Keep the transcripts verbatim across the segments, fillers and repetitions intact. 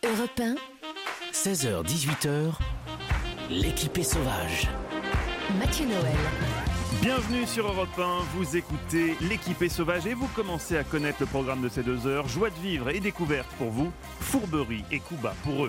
Europe un, seize heures dix-huit heures, l'équipée sauvage. Mathieu Noël. Bienvenue sur Europe un, vous écoutez l'équipée sauvage et vous commencez à connaître le programme de ces deux heures. Joie de vivre et découverte pour vous, fourberie et coups bas pour eux.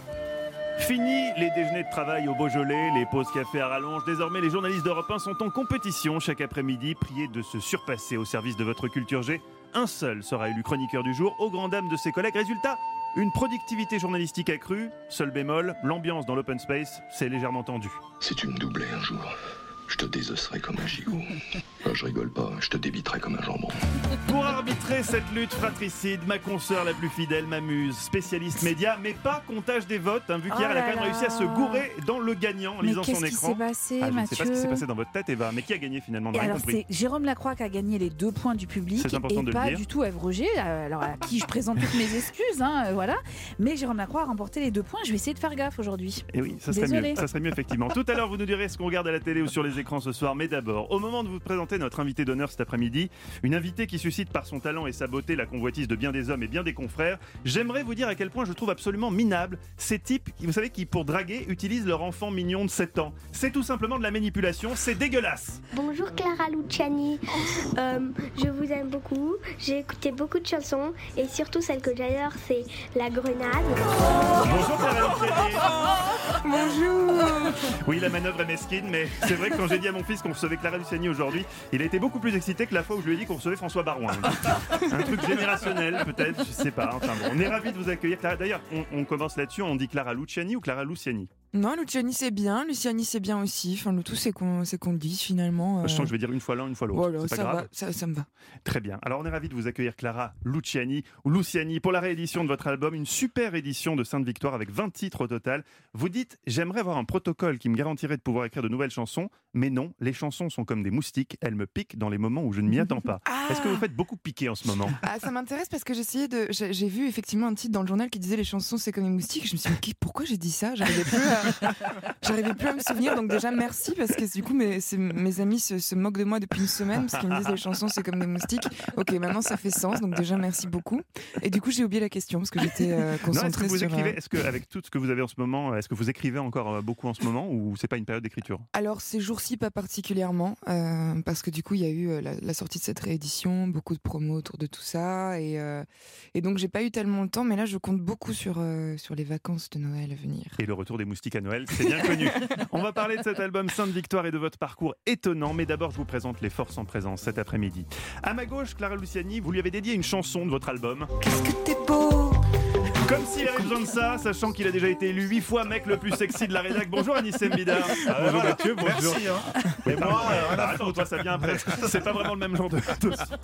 Fini les déjeuners de travail au Beaujolais, les pauses café à rallonge. Désormais, les journalistes d'Europe un sont en compétition chaque après-midi. Priez de se surpasser au service de votre culture G. Un seul sera élu chroniqueur du jour, aux grandes dames de ses collègues. Résultat, une productivité journalistique accrue. Seul bémol, l'ambiance dans l'open space s'est légèrement tendue. Si tu me doublais un jour, je te désosserai comme un gigot. Là, je rigole pas, je te débiterai comme un jambon. Pour arbitrer cette lutte fratricide, ma consoeur la plus fidèle m'amuse, spécialiste média, mais pas comptage des votes, hein, vu qu'hier oh elle a quand même là. réussi à se gourer dans le gagnant en Mais lisant son qu'est-ce qui écran. s'est passé, Ah, je ne sais Mathieu pas ce qui s'est passé dans votre tête, Eva, mais qui a gagné finalement? On Et n'a rien alors compris. c'est Jérôme Lacroix qui a gagné les deux points du public C'est important et de le pas dire. du tout Ève Roger, euh, alors à qui je présente toutes mes excuses, hein, euh, voilà. Mais Jérôme Lacroix a remporté les deux points. Je vais essayer de faire gaffe aujourd'hui. Et oui, ça serait Désolée. mieux. Ça serait mieux effectivement. Tout à l'heure, vous nous direz ce qu'on regarde à la télé ou sur les écrans ce soir. Mais d'abord, au moment de vous présenter notre invité d'honneur cet après-midi, une invitée qui suscite par son talent et sa beauté la convoitise de bien des hommes et bien des confrères, j'aimerais vous dire à quel point je trouve absolument minable ces types, vous savez, qui pour draguer utilisent leur enfant mignon de sept ans. C'est tout simplement de la manipulation, c'est dégueulasse. Bonjour Clara Luciani, Euh, je vous aime beaucoup, j'ai écouté beaucoup de chansons et surtout celle que j'adore c'est La Grenade. Bonjour Clara Luciani. Bonjour. Oui, la manœuvre est mesquine, mais c'est vrai que quand j'ai dit à mon fils qu'on recevait Clara Luciani aujourd'hui, il a été beaucoup plus excité que la fois où je lui ai dit qu'on recevait François Barouin. Un truc générationnel peut-être, je sais pas. Enfin bon, on est ravis de vous accueillir Clara. D'ailleurs, on, on commence là-dessus, on dit Clara Luciani ou Clara Luciani? Non, Luciani c'est bien, Luciani c'est bien aussi. Enfin, le tout c'est qu'on, c'est qu'on le dise finalement. euh. Je sens que je vais dire une fois l'un, une fois l'autre. Voilà, c'est pas ça grave. va, ça, ça me va. Très bien. Alors on est ravis de vous accueillir Clara Luciani ou Luciani pour la réédition de votre album, une super édition de Sainte-Victoire avec vingt titres au total. Vous dites, j'aimerais avoir un protocole qui me garantirait de pouvoir écrire de nouvelles chansons, mais non, les chansons sont comme des moustiques, elles me piquent dans les moments où je ne m'y attends pas. Ah. Est-ce que vous faites beaucoup piquer en ce moment? Ah, ça m'intéresse parce que j'essayais de. J'ai, j'ai vu effectivement un titre dans le journal qui disait les chansons c'est comme des moustiques. Je me suis dit, mais pourquoi j'ai dit ça? J'arrivais plus à, j'arrivais plus à me souvenir. Donc déjà merci parce que du coup mes, c'est- mes amis se, se moquent de moi depuis une semaine parce qu'ils me disent les chansons c'est comme des moustiques. Ok, maintenant ça fait sens. Donc déjà merci beaucoup. Et du coup j'ai oublié la question parce que j'étais euh, Non, est-ce que concentrée vous sur. écrivez, euh, est-ce que avec tout ce que vous avez en ce moment, est-ce que vous écrivez encore euh, beaucoup en ce moment ou c'est pas une période d'écriture? Alors ces jours-ci pas particulièrement euh, parce que du coup il y a eu euh, la, la sortie de cette réédition, beaucoup de promos autour de tout ça et, euh, et donc j'ai pas eu tellement le temps, mais là je compte beaucoup sur, euh, sur les vacances de Noël à venir. Et le retour des moustiques à Noël, c'est bien connu. On va parler de cet album Sainte-Victoire et de votre parcours étonnant, mais d'abord je vous présente les forces en présence cet après-midi. À ma gauche, Clara Luciani, vous lui avez dédié une chanson de votre album. Qu'est-ce que t'es beau! Comme s'il avait besoin de ça, sachant qu'il a déjà été élu huit fois mec le plus sexy de la rédac. Bonjour Anis Mbida. Bonjour Mathieu, bonjour. Merci, hein. Et moi, euh, attends, toi ça vient après. C'est pas vraiment le même genre de dossier.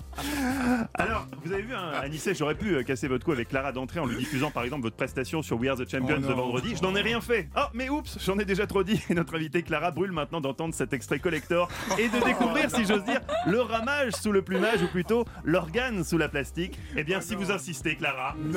Alors, vous avez vu, hein, Anissé, j'aurais pu euh, casser votre cou avec Clara d'entrée en lui diffusant par exemple votre prestation sur We Are the Champions Oh non. de vendredi. Je n'en ai rien fait. Oh, mais oups, j'en ai déjà trop dit. Et notre invitée Clara brûle maintenant d'entendre cet extrait collector et de découvrir, si j'ose dire, le ramage sous le plumage ou plutôt l'organe sous la plastique. Eh bien, si vous insistez, Clara. No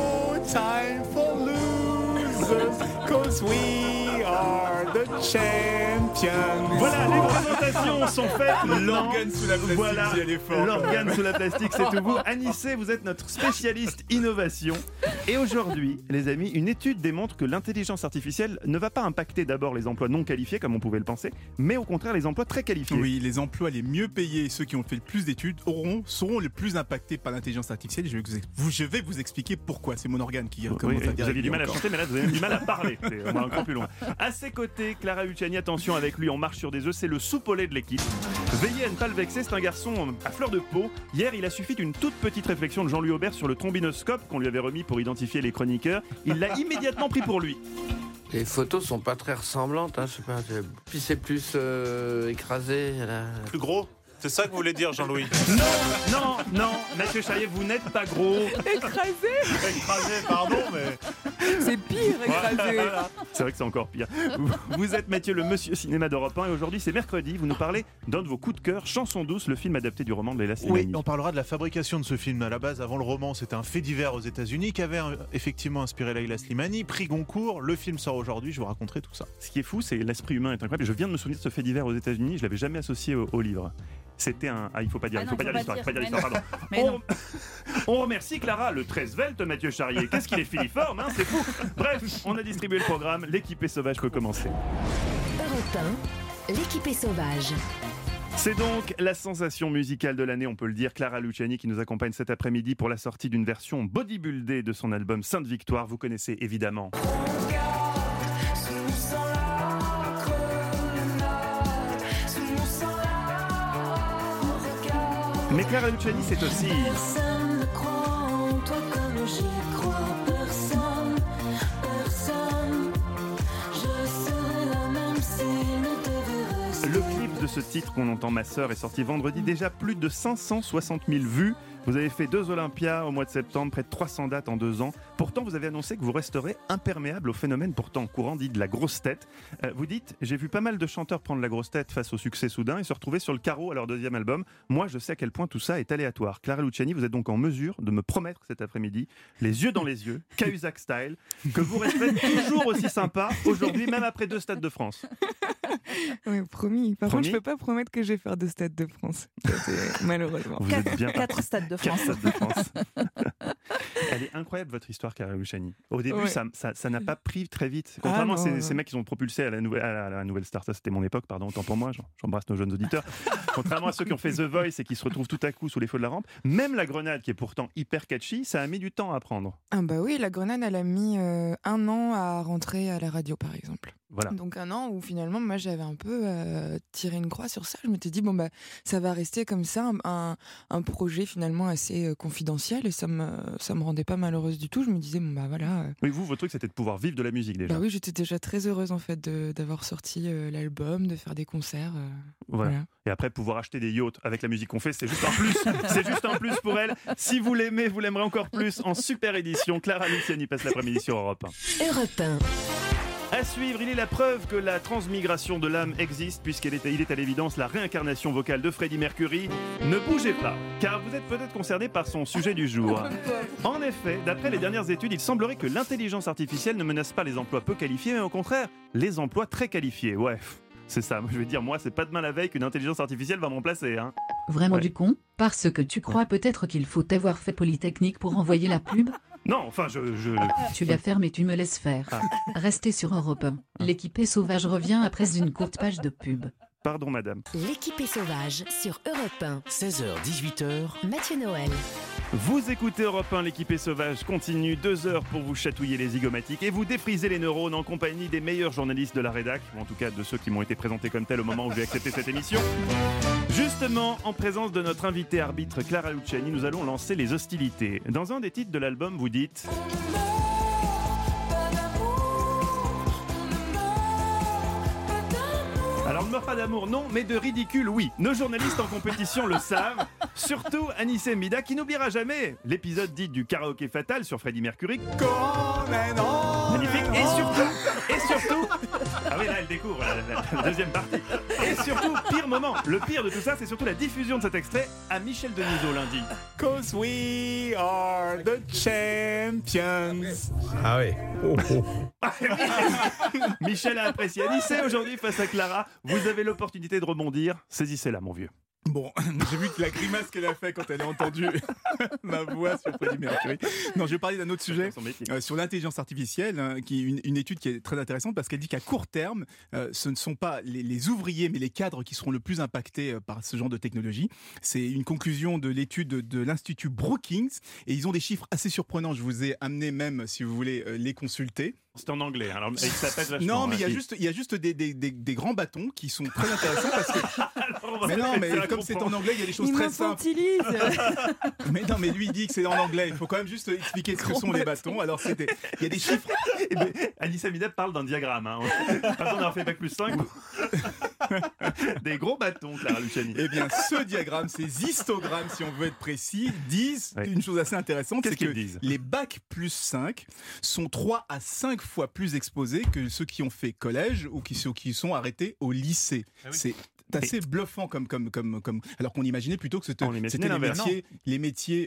time for losers, cause we are the champions. Voilà, les présentations sont faites. L'organe sous la plastique, Voilà, j'y allais fort. l'organe sous la plastique, c'est tout vous. Anissé, vous êtes notre spécialiste innovation. Et aujourd'hui, les amis, une étude démontre que l'intelligence artificielle ne va pas impacter d'abord les emplois non qualifiés, comme on pouvait le penser, mais au contraire les emplois très qualifiés. Oui, les emplois les mieux payés, ceux qui ont fait le plus d'études, auront, seront les plus impactés par l'intelligence artificielle. Je vais vous, ex- vous- je vais vous expliquer pourquoi. C'est mon organe qui Oui, commence à vous dire. aviez du mal à encore. chanter, mais là vous avez du mal à parler. C'est, on va encore plus loin. À ses côtés, Clara Luciani, attention avec lui, on marche sur des œufs, c'est le soupolé de l'équipe. Veillez à ne pas le vexer, c'est un garçon à fleur de peau. Hier, il a suffi d'une toute petite réflexion de Jean-Louis Aubert sur le trombinoscope qu'on lui avait remis pour identifier les chroniqueurs. Il l'a immédiatement pris pour lui. Les photos sont pas très ressemblantes, hein, je sais pas. c'est- Puis c'est plus euh, écrasé. Là. Plus gros? C'est ça que vous voulez dire, Jean-Louis? Non, non, non, Mathieu Charrier, vous n'êtes pas gros. Écrasé! Écrasé, pardon, mais... C'est pire, écrasé! C'est vrai que c'est encore pire. Vous, vous êtes Mathieu, le monsieur cinéma d'Europe un, et aujourd'hui c'est mercredi, vous nous parlez d'un de vos coups de cœur, Chanson douce, le film adapté du roman de Leila Slimani. Oui, on parlera de la fabrication de ce film. À la base, avant le roman, c'était un fait divers aux États-Unis qui avait euh, effectivement inspiré Leila Slimani. Prix Goncourt, le film sort aujourd'hui, je vous raconterai tout ça. Ce qui est fou, c'est l'esprit humain est incroyable. Je viens de me souvenir de ce fait divers aux États-Unis, je l'avais jamais associé au, au livre. C'était un... Ah, il faut pas dire, Ah il non, faut pas il dire faut l'histoire, il pas faut pas dire dire, l'histoire, pardon. mais non. On... on remercie Clara, le très svelte Mathieu Charrier. Qu'est-ce qu'il est filiforme, hein, c'est fou. Bref, on a distribué le programme, l'équipée sauvage peut commencer. Europe un, l'équipée sauvage. C'est donc la sensation musicale de l'année, on peut le dire, Clara Luciani qui nous accompagne cet après-midi pour la sortie d'une version bodybuildée de son album Sainte Victoire. Vous connaissez évidemment. Mais Clara Luciani, c'est aussi... Personne ne croit en toi comme j'y crois. Personne, personne. Je serai la même s'il ne te verrait. Le clip de ce titre qu'on entend, Ma sœur, est sorti vendredi. Déjà plus de cinq cent soixante mille vues. Vous avez fait deux Olympias au mois de septembre, près de trois cents dates en deux ans. Pourtant, vous avez annoncé que vous resterez imperméable au phénomène pourtant courant dit de la grosse tête. Euh, vous dites, j'ai vu pas mal de chanteurs prendre la grosse tête face au succès soudain et se retrouver sur le carreau à leur deuxième album. Moi, je sais à quel point tout ça est aléatoire. Clara Luciani, vous êtes donc en mesure de me promettre cet après-midi, les yeux dans les yeux, Cahuzac style, que vous resterez toujours aussi sympa aujourd'hui, même après deux Stades de France. Oui, promis. Par Promis. contre, je peux pas promettre que je vais faire deux Stades de France. Ça, c'est- Malheureusement. Vous êtes bien Quatre stades de France. Quatre Stades de France. Elle est incroyable votre histoire, Clara Luciani. Au début, Ouais. ça, ça, ça n'a pas pris très vite. Contrairement Ah, à ces, non, ces non. mecs qui ont propulsé à la nouvelle, à la, à la nouvelle star, ça c'était mon époque, pardon, autant pour moi, j'en- j'embrasse nos jeunes auditeurs. Contrairement à ceux qui ont fait The Voice et qui se retrouvent tout à coup sous les feux de la rampe, même la Grenade, qui est pourtant hyper catchy, ça a mis du temps à apprendre. Ah bah oui, la Grenade, elle a mis euh, un an à rentrer à la radio, par exemple. Voilà. Donc un an où finalement, moi, j'avais un peu euh, tiré une croix sur ça. Je m'étais dit, bon, bah, ça va rester comme ça, un, un, un projet finalement assez euh, confidentiel, et ça me, ça me rendait pas malheureuse du tout. Je me disais, bon, bah voilà. euh, Oui, vous, votre truc, c'était de pouvoir vivre de la musique déjà. Bah oui, j'étais déjà très heureuse en fait de- d'avoir sorti euh, l'album, de faire des concerts. euh, Voilà. voilà. Et après, pouvoir acheter des yachts avec la musique qu'on fait, c'est juste un plus. C'est juste un plus pour elle. Si vous l'aimez, vous l'aimerez encore plus en super édition. Clara Luciani passe l'après-midi sur Europe un. Europe un, À suivre, il est la preuve que la transmigration de l'âme existe, puisqu'il est, il est à l'évidence la réincarnation vocale de Freddie Mercury. Ne bougez pas, car vous êtes peut-être concerné par son sujet du jour. En effet, d'après les dernières études, il semblerait que l'intelligence artificielle ne menace pas les emplois peu qualifiés, mais au contraire, les emplois très qualifiés. Ouais, c'est ça. Je veux dire, moi, c'est pas demain la veille qu'une intelligence artificielle va me remplacer. Hein. Vraiment Ouais. du con, parce que tu crois peut-être qu'il faut avoir fait Polytechnique pour envoyer la pub. Non, enfin, je... je... Tu la fermes et tu me laisses faire. Ah. Restez sur Europe un. L'équipée sauvage revient après une courte page de pub. Pardon, madame. l'équipée sauvage sur Europe un. seize heures dix-huit heures, Mathieu Noël. Vous écoutez Europe un, l'équipée sauvage continue, deux heures pour vous chatouiller les zygomatiques et vous défriser les neurones en compagnie des meilleurs journalistes de la rédac, ou en tout cas de ceux qui m'ont été présentés comme tels au moment où j'ai accepté cette émission. Justement, en présence de notre invité arbitre Clara Luciani, nous allons lancer les hostilités. Dans un des titres de l'album, vous dites... Alors, ne meurt pas d'amour, non, mais de ridicule, oui. Nos journalistes en compétition le savent. Surtout Anissé Mida, qui n'oubliera jamais l'épisode dit du karaoké fatal sur Freddie Mercury. Magnifique. Et surtout, et surtout... Ah oui, là, elle découvre la, la- la deuxième partie. Et surtout, pire moment, le pire de tout ça, c'est surtout la diffusion de cet extrait à Michel Denisot lundi. Cause we are the champions. Ah oui. Michel a apprécié Anissé aujourd'hui face à Clara. Vous avez l'opportunité de rebondir. Saisissez-la, mon vieux. Bon, j'ai vu que la grimace qu'elle a fait quand elle a entendu ma voix sur Freddie Mercury. Non, je vais parler d'un autre sujet, Son métier. euh, sur l'intelligence artificielle, hein, qui est une, une étude qui est très intéressante parce qu'elle dit qu'à court terme, euh, ce ne sont pas les, les ouvriers mais les cadres qui seront le plus impactés euh, par ce genre de technologie. C'est une conclusion de l'étude de, de l'Institut Brookings et ils ont des chiffres assez surprenants. Je vous ai amené même, si vous voulez, euh, les consulter. C'est en anglais, hein. Alors il s'appelle vachement. Non, mais il y a hein. juste, il y a juste des, des, des, des grands bâtons qui sont très intéressants parce que. Alors, on va Mais se non, mais presser à comme c'est en comprendre. anglais, il y a des choses Il très simples. m'infantilise. Mais non, mais lui il dit que c'est en anglais. Il faut quand même juste expliquer ce que sont les bâtons. Alors c'était, il y a des chiffres. Eh ben, Anissa Mida parle d'un diagramme. Hein. Pas besoin d'avoir fait bac plus cinq. Des gros bâtons, Clara Luciani. Eh bien, ce diagramme, ces histogrammes, si on veut être précis, disent Ouais. une chose assez intéressante, Qu'est-ce c'est que qu'ils disent les bacs plus cinq sont trois à cinq fois plus exposés que ceux qui ont fait collège ou qui, ceux qui sont arrêtés au lycée. Ah oui. C'est assez bluffant comme, comme, comme, comme, alors qu'on imaginait plutôt que c'était, On imaginait c'était les l'inverse. métiers, les métiers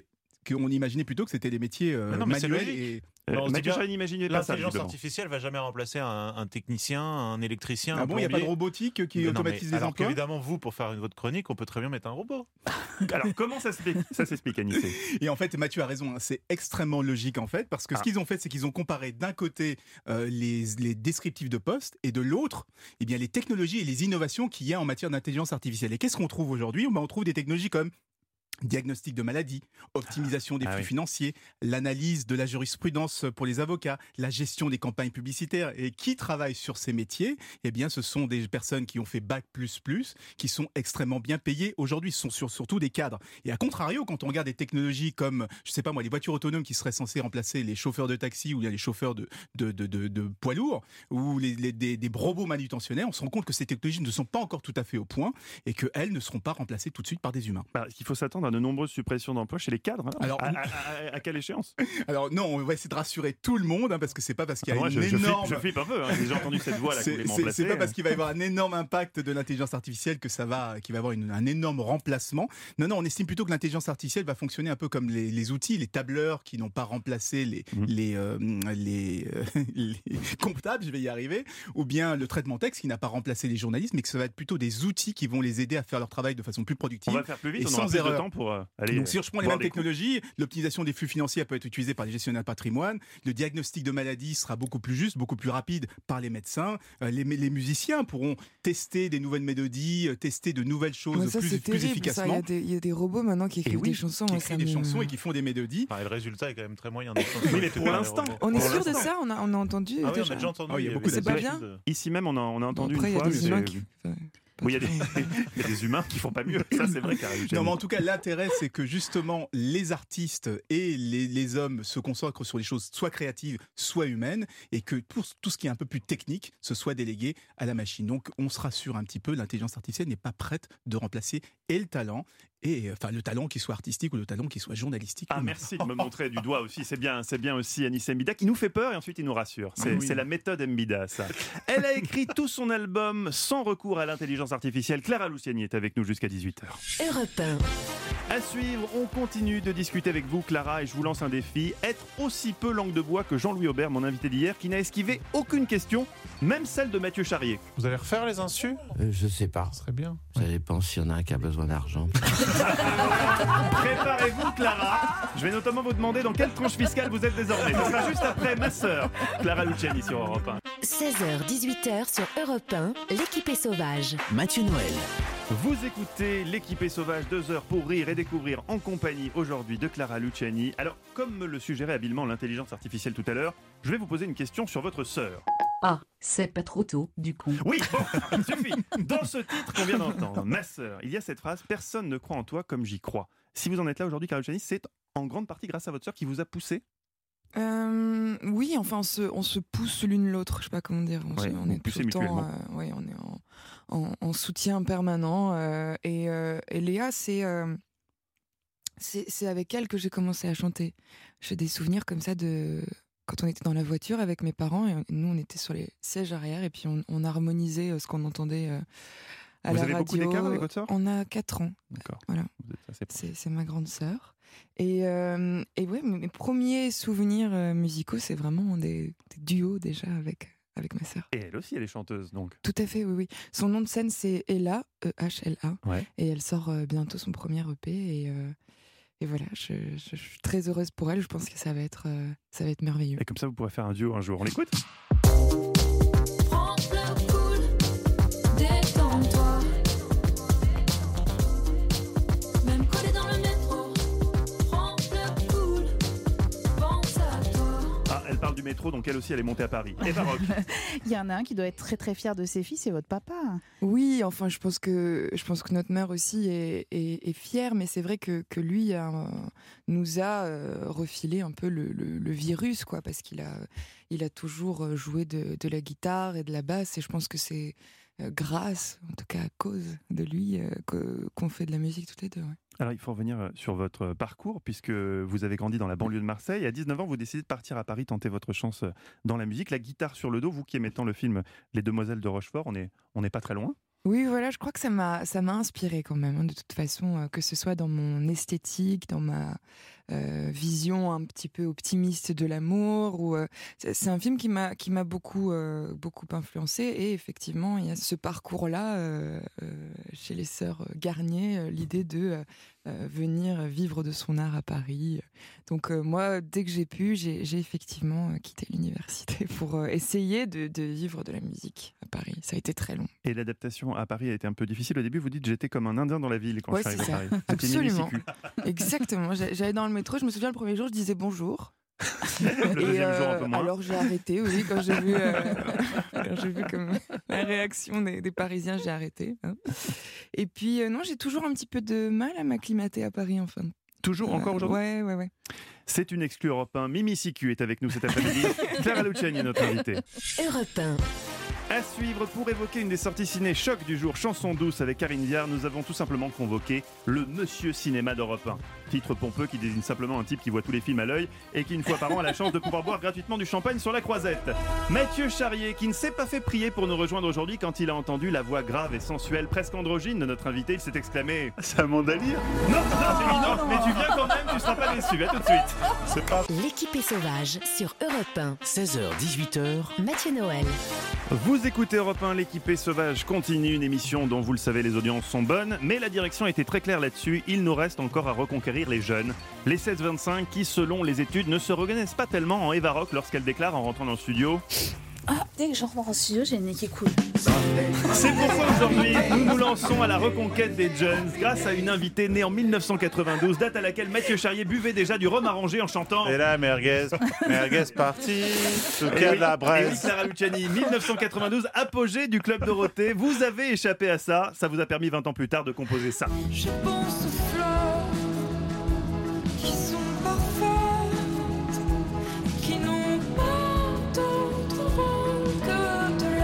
qu'on imaginait plutôt que c'était des métiers euh, Mais non, mais c'est manuels. logique. Et... Euh, Non, on se dit Mathieu bien, Charrier n'imaginait pas ça. L'intelligence visiblement. artificielle va jamais remplacer un, un technicien, un électricien. Ah un bon, il n'y a pas de plombier. robotique qui Mais non, mais automatise les alors emplois? qu'évidemment, vous, pour faire une votre chronique, on peut très bien mettre un robot. Alors, comment ça s'explique, ça s'explique, Anissé? Et en fait, Mathieu a raison, hein, c'est extrêmement logique en fait, parce que Ah. ce qu'ils ont fait, c'est qu'ils ont comparé d'un côté euh, les, les descriptifs de poste et de l'autre, eh bien, les technologies et les innovations qu'il y a en matière d'intelligence artificielle. Et qu'est-ce qu'on trouve aujourd'hui? Ben, on trouve des technologies comme diagnostic de maladie, optimisation des Ah flux oui. financiers, l'analyse de la jurisprudence pour les avocats, la gestion des campagnes publicitaires. Et qui travaille sur ces métiers? Eh bien, ce sont des personnes qui ont fait bac plus plus, qui sont extrêmement bien payées aujourd'hui. Ce sont sur- surtout des cadres. Et à contrario, quand on regarde des technologies comme, je sais pas moi, les voitures autonomes qui seraient censées remplacer les chauffeurs de taxi ou bien les chauffeurs de, de, de, de, de poids lourds ou les, les- des, des robots manutentionnaires, on se rend compte que ces technologies ne sont pas encore tout à fait au point et qu'elles ne seront pas remplacées tout de suite par des humains. Bah, il faut s'attendre à de nombreuses suppressions d'emplois chez les cadres. hein. Alors- à, à- à- à quelle échéance? Alors non, on va essayer de rassurer tout le monde hein, parce que c'est pas parce qu'il y a Ah, moi, une je, je, flippe, énorme... je flippe un peu. hein. J'ai déjà entendu cette voix-là qui C'est- voulait C'est m'emplacer. c'est pas parce qu'il va y avoir un énorme impact de l'intelligence artificielle que ça va, qu'il va y avoir une- un énorme remplacement. Non, non, on estime plutôt que l'intelligence artificielle va fonctionner un peu comme les, les outils, les tableurs qui n'ont pas remplacé les, Mhm. les, euh, les, euh, les comptables, je vais y arriver, ou bien le traitement texte qui n'a pas remplacé les journalistes, mais que ça va être plutôt des outils qui vont les aider à faire leur travail de façon plus productive. On va faire plus vite, et on aura sans plus de erreur. temps pour euh, aller. Donc si je prends les voir mêmes des coups. technologies, l'optimisation des flux financiers elle peut être utilisée par les gestionnaires de patrimoine, le diagnostic de maladie sera beaucoup plus juste, beaucoup plus rapide par les médecins, euh, les, les musiciens pourront tester des nouvelles mélodies, euh, tester de nouvelles choses Ouais, ça, plus, c'est plus terrible. Ça, il y efficacement. a des- il y, a des robots maintenant qui Et écrivent oui, des chansons. qui moi, écrivent ça des me- chansons et qui font des mélodies. Enfin, et le résultat est quand même très moyen. Oui, mais pour l'instant. On est Pour sûr de l'instant. ça? On a, on a entendu Ah oui, on a déjà déjà entendu. Ah oui, il y a avait beaucoup C'est des pas études. bien Ici même, on a, on a entendu Après, il une y a fois. des mais humains c'est- qui... enfin, pas Oui, il y, a tout. des- il y a des humains qui font pas mieux. Ça, c'est vrai, Clara Luciani. Non, mais en tout cas, l'intérêt, c'est que justement, les artistes et les, les hommes se concentrent sur les choses soit créatives, soit humaines, et que pour tout ce qui est un peu plus technique, ce soit délégué à la machine. Donc, on se rassure un petit peu, l'intelligence artificielle n'est pas prête de remplacer et le talent, et enfin le talent qui soit artistique ou le talent qui soit journalistique. Ah, merci de me montrer du doigt aussi. C'est bien, c'est bien aussi Anissé Mbida qui nous fait peur et ensuite il nous rassure. C'est, Ah oui. c'est la méthode Mbida, ça. Elle a écrit tout son album sans recours à l'intelligence artificielle. Clara Luciani est avec nous jusqu'à dix-huit heures. Europe un. À suivre, on continue de discuter avec vous, Clara, et je vous lance un défi. Être aussi peu langue de bois que Jean-Louis Aubert, mon invité d'hier, qui n'a esquivé aucune question, même celle de Mathieu Charrier. Vous allez refaire les insus? Euh, je sais pas. Ce serait bien. Ça dépend s'il y en a un qui a besoin d'argent. Préparez-vous, Clara. Je vais notamment vous demander dans quelle tranche fiscale vous êtes désormais. Ce sera juste après ma sœur, Clara Luciani sur Europe un. seize heures dix-huit heures sur Europe un, l'équipe est sauvage. Mathieu Noël. Vous écoutez l'équipée sauvage, deux heures pour rire et découvrir en compagnie aujourd'hui de Clara Luciani. Alors, comme me le suggérait habilement l'intelligence artificielle tout à l'heure, je vais vous poser une question sur votre sœur. Ah, c'est pas trop tôt, du coup. Oui, bon, il suffit. Dans ce titre qu'on vient d'entendre, ma sœur, il y a cette phrase « Personne ne croit en toi comme j'y crois ». Si vous en êtes là aujourd'hui, Clara Luciani, c'est en grande partie grâce à votre sœur qui vous a poussé. Euh, oui, enfin, on se, on se pousse l'une l'autre, je sais pas comment dire. On, se- Ouais, on vous est tout poussez le temps, mutuellement. euh, ouais, on est en, en, en soutien permanent. euh, et, euh, et Léa, c'est, euh, c'est, c'est avec elle que j'ai commencé à chanter. J'ai des souvenirs comme ça de quand on était dans la voiture avec mes parents et nous, on était sur les sièges arrière et puis on, on harmonisait euh, ce qu'on entendait euh, à Vous la avez radio. beaucoup d'écart avec votre sœur? On a quatre ans. D'accord. Voilà. Vous êtes assez proche. C'est, c'est ma grande sœur. Et, euh, et ouais, mes mes premiers souvenirs euh, musicaux, c'est vraiment des, des duos déjà avec, avec ma sœur. Et elle aussi, elle est chanteuse, donc. Tout à fait, oui, oui. Son nom de scène, c'est Ella, E H L A. Ouais. Et elle sort euh, bientôt son premier E P. Et, euh, et voilà, je, je- je suis très heureuse pour elle. Je pense que ça va être, euh, ça va être merveilleux. Et comme ça, vous pourrez faire un duo un jour. On l'écoute? Prends le cool, détends-toi. Même collé dans le métro, prends le cool, pense à toi. Ah, elle parle du métro, donc elle aussi, elle est montée à Paris. Et Baroque. Il y en a un qui doit être très très fier de ses filles, c'est votre papa. Oui, enfin, je pense que, je pense que notre mère aussi est, est, est fière, mais c'est vrai que, que lui a, nous a euh, refilé un peu le, le, le virus, quoi, parce qu'il a, il a toujours joué de, de la guitare et de la basse, et je pense que c'est euh, grâce, en tout cas à cause de lui, euh, que- qu'on fait de la musique toutes les deux. Ouais. Alors, il faut revenir sur votre parcours, puisque vous avez grandi dans la banlieue de Marseille. À dix-neuf ans, vous décidez de partir à Paris, tenter votre chance dans la musique. La guitare sur le dos, vous qui aimez tant le film Les Demoiselles de Rochefort, on n'est on n'est pas très loin. Oui, voilà, je crois que ça m'a, ça m'a inspiré quand même, hein, de toute façon, euh, que ce soit dans mon esthétique, dans ma, euh, vision un petit peu optimiste de l'amour. Ou euh, c'est, c'est un film qui m'a qui m'a beaucoup euh, beaucoup influencé. Et effectivement, il y a ce parcours-là euh, euh, chez les sœurs Garnier, euh, l'idée de euh, euh, venir vivre de son art à Paris. Donc euh, moi, dès que j'ai pu, j'ai, j'ai effectivement euh, quitté l'université pour euh, essayer de, de vivre de la musique à Paris. Ça a été très long. Et l'adaptation à Paris a été un peu difficile. Au début, vous dites j'étais comme un Indien dans la ville quand Ouais, je suis c'est arrivé ça. à Paris. C'était Absolument. Mimi Sicu. Exactement. J'a- J'allais dans le métro, je me souviens le premier jour, je disais bonjour. Le deuxième jour, un peu moins. Alors j'ai arrêté, oui, quand j'ai vu, euh, quand j'ai vu comme la réaction des, des Parisiens, j'ai arrêté. Hein. Et puis euh, non, j'ai toujours un petit peu de mal à m'acclimater à Paris, enfin. Toujours, encore Euh, aujourd'hui Ouais, ouais, ouais. C'est une exclue Europe un. Mimi Sicu est avec nous cet après-midi. Clara Luciani est notre invitée. Europe un. À suivre, pour évoquer une des sorties ciné choc du jour, Chanson douce avec Karine Viard, nous avons tout simplement convoqué le Monsieur Cinéma d'Europe un. Titre pompeux qui désigne simplement un type qui voit tous les films à l'œil et qui, une fois par an, a la chance de pouvoir boire gratuitement du champagne sur la croisette. Mathieu Charrier, qui ne s'est pas fait prier pour nous rejoindre aujourd'hui quand il a entendu la voix grave et sensuelle, presque androgyne de notre invité, il s'est exclamé « C'est Amanda Lear ?» Non, non, j'ai dit non, mais tu viens quand même, tu seras pas déçu, à tout de suite. C'est pas... L'équipée sauvage sur Europe un. seize heures dix-huit heures. Mathieu Noël. Vous écoutez Europe un, l'équipée sauvage continue, une émission dont vous le savez les audiences sont bonnes, mais la direction a été très claire là-dessus, il nous reste encore à reconquérir les jeunes, les seize vingt-cinq qui selon les études ne se reconnaissent pas tellement en Eva Rock lorsqu'elle déclare en rentrant dans le studio. Ah, dès que je rentre en studio, j'ai une nez qui coule. C'est pourquoi aujourd'hui nous nous lançons à la reconquête des jeunes grâce à une invitée née en mille neuf cent quatre-vingt-douze, date à laquelle Mathieu Charrier buvait déjà du rhum arrangé en chantant. Et là, merguez, merguez parti, sous Et quai oui, de la et oui, Bresse. Clara Luciani, mille neuf cent quatre-vingt-douze, apogée du Club Dorothée. Vous avez échappé à ça, ça vous a permis vingt ans plus tard de composer ça. Je pense aux fleurs qui sont parfaites, qui n'ont pas d'autre rôle que de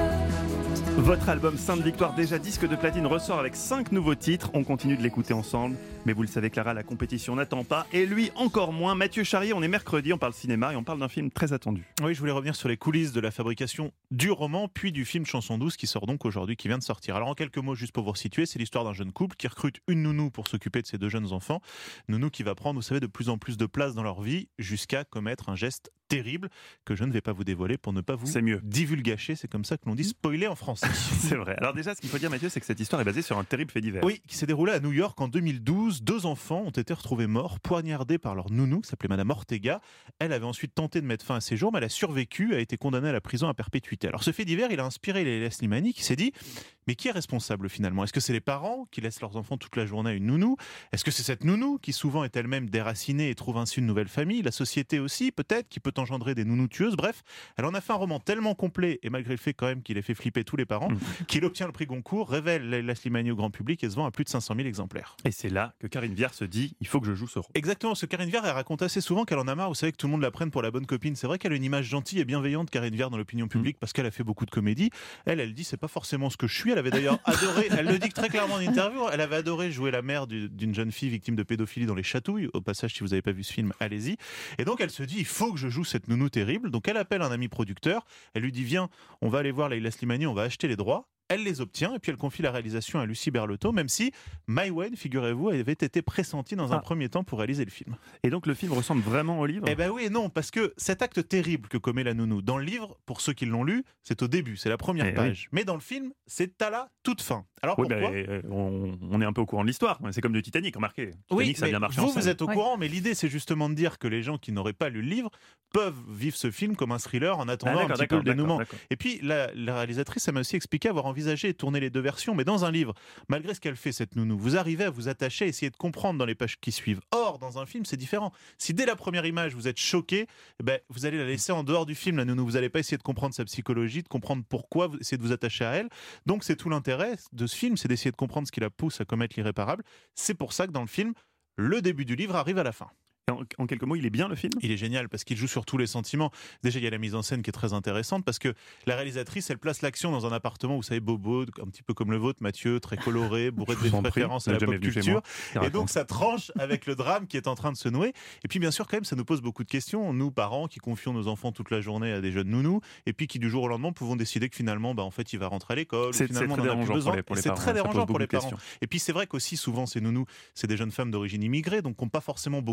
l'être. Votre album Sainte Victoire, déjà disque de platine, ressort avec cinq nouveaux titres. On continue de l'écouter ensemble. Mais vous le savez, Clara, la compétition n'attend pas. Et lui, encore moins. Mathieu Charrier, on est mercredi, on parle cinéma et on parle d'un film très attendu. Oui, je voulais revenir sur les coulisses de la fabrication du roman, puis du film Chanson douce qui sort donc aujourd'hui, qui vient de sortir. Alors en quelques mots, juste pour vous resituer, c'est l'histoire d'un jeune couple qui recrute une nounou pour s'occuper de ses deux jeunes enfants. Nounou qui va prendre, vous savez, de plus en plus de place dans leur vie, jusqu'à commettre un geste terrible que je ne vais pas vous dévoiler pour ne pas vous C'est mieux. divulgacher. C'est comme ça que l'on dit spoiler en français. C'est vrai. Alors déjà, ce qu'il faut dire, Mathieu, c'est que cette histoire est basée sur un terrible fait divers. Oui, qui s'est déroulé à New York en deux mille douze. Deux enfants ont été retrouvés morts, poignardés par leur nounou, qui s'appelait Madame Ortega. Elle avait ensuite tenté de mettre fin à ses jours, mais elle a survécu, a été condamnée à la prison à perpétuité. Alors ce fait divers, il a inspiré Leila Slimani, qui s'est dit « Mais qui est responsable finalement ? Est-ce que c'est les parents qui laissent leurs enfants toute la journée à une nounou ? Est-ce que c'est cette nounou qui souvent est elle-même déracinée et trouve ainsi une nouvelle famille ? La société aussi, peut-être, qui peut engendrer des nounous tueuses. Bref, elle en a fait un roman tellement complet, et malgré le fait quand même qu'il ait fait flipper tous les parents, mmh. qu'il obtient le prix Goncourt, révèle Leila Slimani au grand public et se vend à plus de cinq cent mille exemplaires. Et c'est là que Karine Viard se dit « Il faut que je joue ce rôle ». Exactement, ce Karine Viard, elle raconte assez souvent qu'elle en a marre, vous savez, que tout le monde la prenne pour la bonne copine. C'est vrai qu'elle a une image gentille et bienveillante, Karine Viard, dans l'opinion publique, mmh. parce qu'elle a fait beaucoup de comédie. Elle, elle dit, c'est pas forcément ce que je suis. Elle avait d'ailleurs adoré, elle le dit très clairement en interview, elle avait adoré jouer la mère du, d'une jeune fille victime de pédophilie dans Les Chatouilles. Au passage, si vous n'avez pas vu ce film, allez-y. Et donc, elle se dit, il faut que je joue cette nounou terrible. Donc, elle appelle un ami producteur. Elle lui dit, viens, on va aller voir Leila Slimani, on va acheter les droits. Elle les obtient et puis elle confie la réalisation à Lucie Berlotto, même si Maïwenn, figurez-vous, avait été pressentie dans un ah. premier temps pour réaliser le film. Et donc le film ressemble vraiment au livre ? Eh ben oui et non, parce que cet acte terrible que commet la nounou dans le livre, pour ceux qui l'ont lu, c'est au début, c'est la première eh page. Oui. Mais dans le film, c'est à la toute fin. Alors oui, pourquoi ben, on, on est un peu au courant de l'histoire. C'est comme du Titanic, remarquez. Titanic, oui, ça a bien marché vous, en scène. Vous êtes au oui. courant, mais l'idée, c'est justement de dire que les gens qui n'auraient pas lu le livre peuvent vivre ce film comme un thriller en attendant ah, un petit peu le dénouement. Et puis, la, la réalisatrice, elle m'a aussi expliqué avoir envisagé et tourné les deux versions, mais dans un livre, malgré ce qu'elle fait, cette nounou, vous arrivez à vous attacher, à essayer de comprendre dans les pages qui suivent. Or, dans un film, c'est différent. Si dès la première image, vous êtes choqué, eh ben, vous allez la laisser en dehors du film, la nounou. Vous n'allez pas essayer de comprendre sa psychologie, de comprendre pourquoi, vous essayez de vous attacher à elle. Donc, c'est tout l'intérêt de ce film, c'est d'essayer de comprendre ce qui la pousse à commettre l'irréparable. C'est pour ça que dans le film, le début du livre arrive à la fin. En, en quelques mots, il est bien le film ? Il est génial parce qu'il joue sur tous les sentiments. Déjà, il y a la mise en scène qui est très intéressante parce que la réalisatrice, elle place l'action dans un appartement, vous savez, bobo, un petit peu comme le vôtre, Mathieu, très coloré, bourré de références à la pop culture. Et donc, ça tranche avec le drame qui est en train de se nouer. Et puis, bien sûr, quand même, ça nous pose beaucoup de questions. Nous, parents, qui confions nos enfants toute la journée à des jeunes nounous et puis qui, du jour au lendemain, pouvons décider que finalement, bah, en fait, il va rentrer à l'école. C'est, ou finalement, c'est très on en a plus besoin. Pour les, pour les c'est parents, très dérangeant pour les parents. Questions. Et puis, c'est vrai qu'aussi, souvent, ces nounous, c'est des jeunes femmes d'origine immigrée, donc qui n'ont pas forcément beaucoup de racines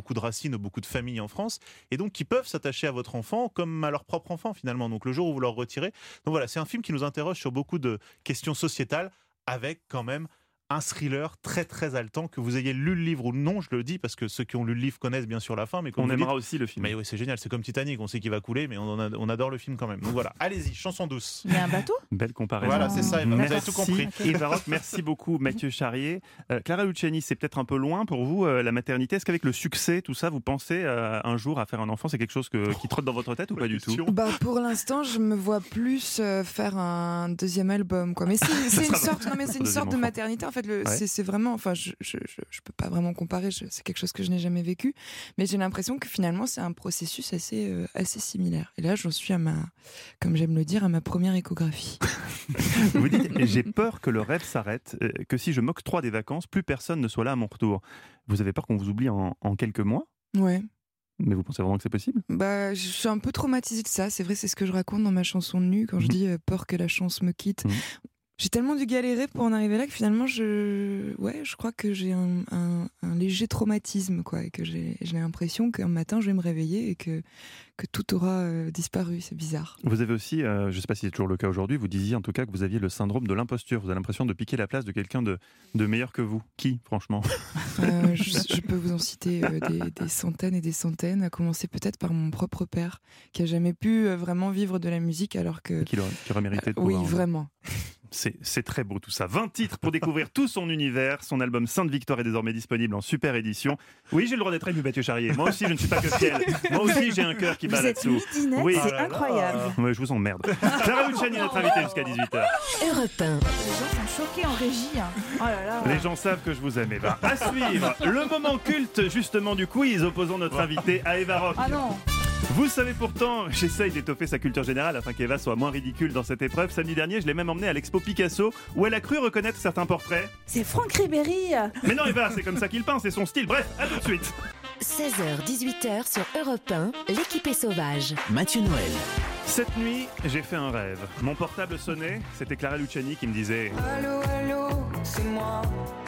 fascinent beaucoup de familles en France et donc qui peuvent s'attacher à votre enfant comme à leur propre enfant finalement. Donc le jour où vous leur retirez. Donc voilà, c'est un film qui nous interroge sur beaucoup de questions sociétales avec quand même un thriller très très haletant. Que vous ayez lu le livre ou non, je le dis parce que ceux qui ont lu le livre connaissent bien sûr la fin. Mais on aimera dites, aussi le film. Mais oui, c'est génial, c'est comme Titanic, on sait qu'il va couler, mais on, en a, on adore le film quand même. Donc voilà, allez-y, chanson douce. Il y a un bateau ? Belle comparaison. Voilà, c'est ça, Eva, vous avez tout compris. Eva Rock, merci beaucoup Mathieu Charrier. Euh, Clara Luciani, c'est peut-être un peu loin pour vous euh, la maternité. Est-ce qu'avec le succès, tout ça, vous pensez euh, un jour à faire un enfant ? C'est quelque chose que, qui trotte dans votre tête ou pas du tout ? Bah pour l'instant, je me vois plus euh, faire un deuxième album, quoi. Mais c'est, c'est une sorte, non mais c'est une sorte de maternité. En fait, le, Ouais. c'est, c'est vraiment, enfin, je, je, je, je peux pas vraiment comparer. Je, c'est quelque chose que je n'ai jamais vécu, mais j'ai l'impression que finalement, c'est un processus assez, euh, assez similaire. Et là, j'en suis à ma, comme j'aime le dire, à ma première échographie. Vous dites, j'ai peur que le rêve s'arrête, euh, que si je m'octroie des vacances, plus personne ne soit là à mon retour. Vous avez peur qu'on vous oublie en, en quelques mois ? Ouais. Mais vous pensez vraiment que c'est possible ? Bah, je suis un peu traumatisée de ça. C'est vrai, c'est ce que je raconte dans ma chanson de Nu quand je Mmh. dis euh, peur que la chance me quitte. Mmh. J'ai tellement dû galérer pour en arriver là que finalement, je, ouais, je crois que j'ai un, un, un léger traumatisme, quoi, et que j'ai, j'ai l'impression qu'un matin, je vais me réveiller et que, que tout aura euh, disparu. C'est bizarre. Vous avez aussi, euh, je ne sais pas si c'est toujours le cas aujourd'hui, vous disiez en tout cas que vous aviez le syndrome de l'imposture. Vous avez l'impression de piquer la place de quelqu'un de, de meilleur que vous. Qui, franchement ? Euh, je, je peux vous en citer euh, des, des centaines et des centaines, à commencer peut-être par mon propre père, qui a jamais pu euh, vraiment vivre de la musique alors que... Qui aurait, qui aurait mérité de Euh, oui, pouvoir en- vraiment. C'est, c'est très beau tout ça. vingt titres pour découvrir tout son univers. Son album Sainte Victoire est désormais disponible en super édition. Oui, j'ai le droit d'être ému, Mathieu Charrier. Moi aussi, je ne suis pas que ciel. Moi aussi, j'ai un cœur qui bat Vous êtes là-dessous. midinette, Oui. c'est incroyable. Ouais, je vous emmerde. Clara Luciani est notre invitée jusqu'à dix-huit heures. Europe un. Les gens sont choqués en régie. hein. Oh là là. Les gens savent que je vous aime, Eva. À suivre, le moment culte justement du quiz opposant notre invitée à Eva Rock. Ah non. Vous savez pourtant, j'essaye d'étoffer sa culture générale afin qu'Eva soit moins ridicule dans cette épreuve. Samedi dernier, je l'ai même emmenée à l'expo Picasso où elle a cru reconnaître certains portraits. C'est Franck Ribéry. Mais non Eva, c'est comme ça qu'il peint, c'est son style. Bref, à tout de suite. seize heures dix-huit heures sur Europe un, l'équipe est sauvage. Mathieu Noël. Cette nuit, j'ai fait un rêve. Mon portable sonnait, c'était Clara Luciani qui me disait Allô, allô, c'est moi.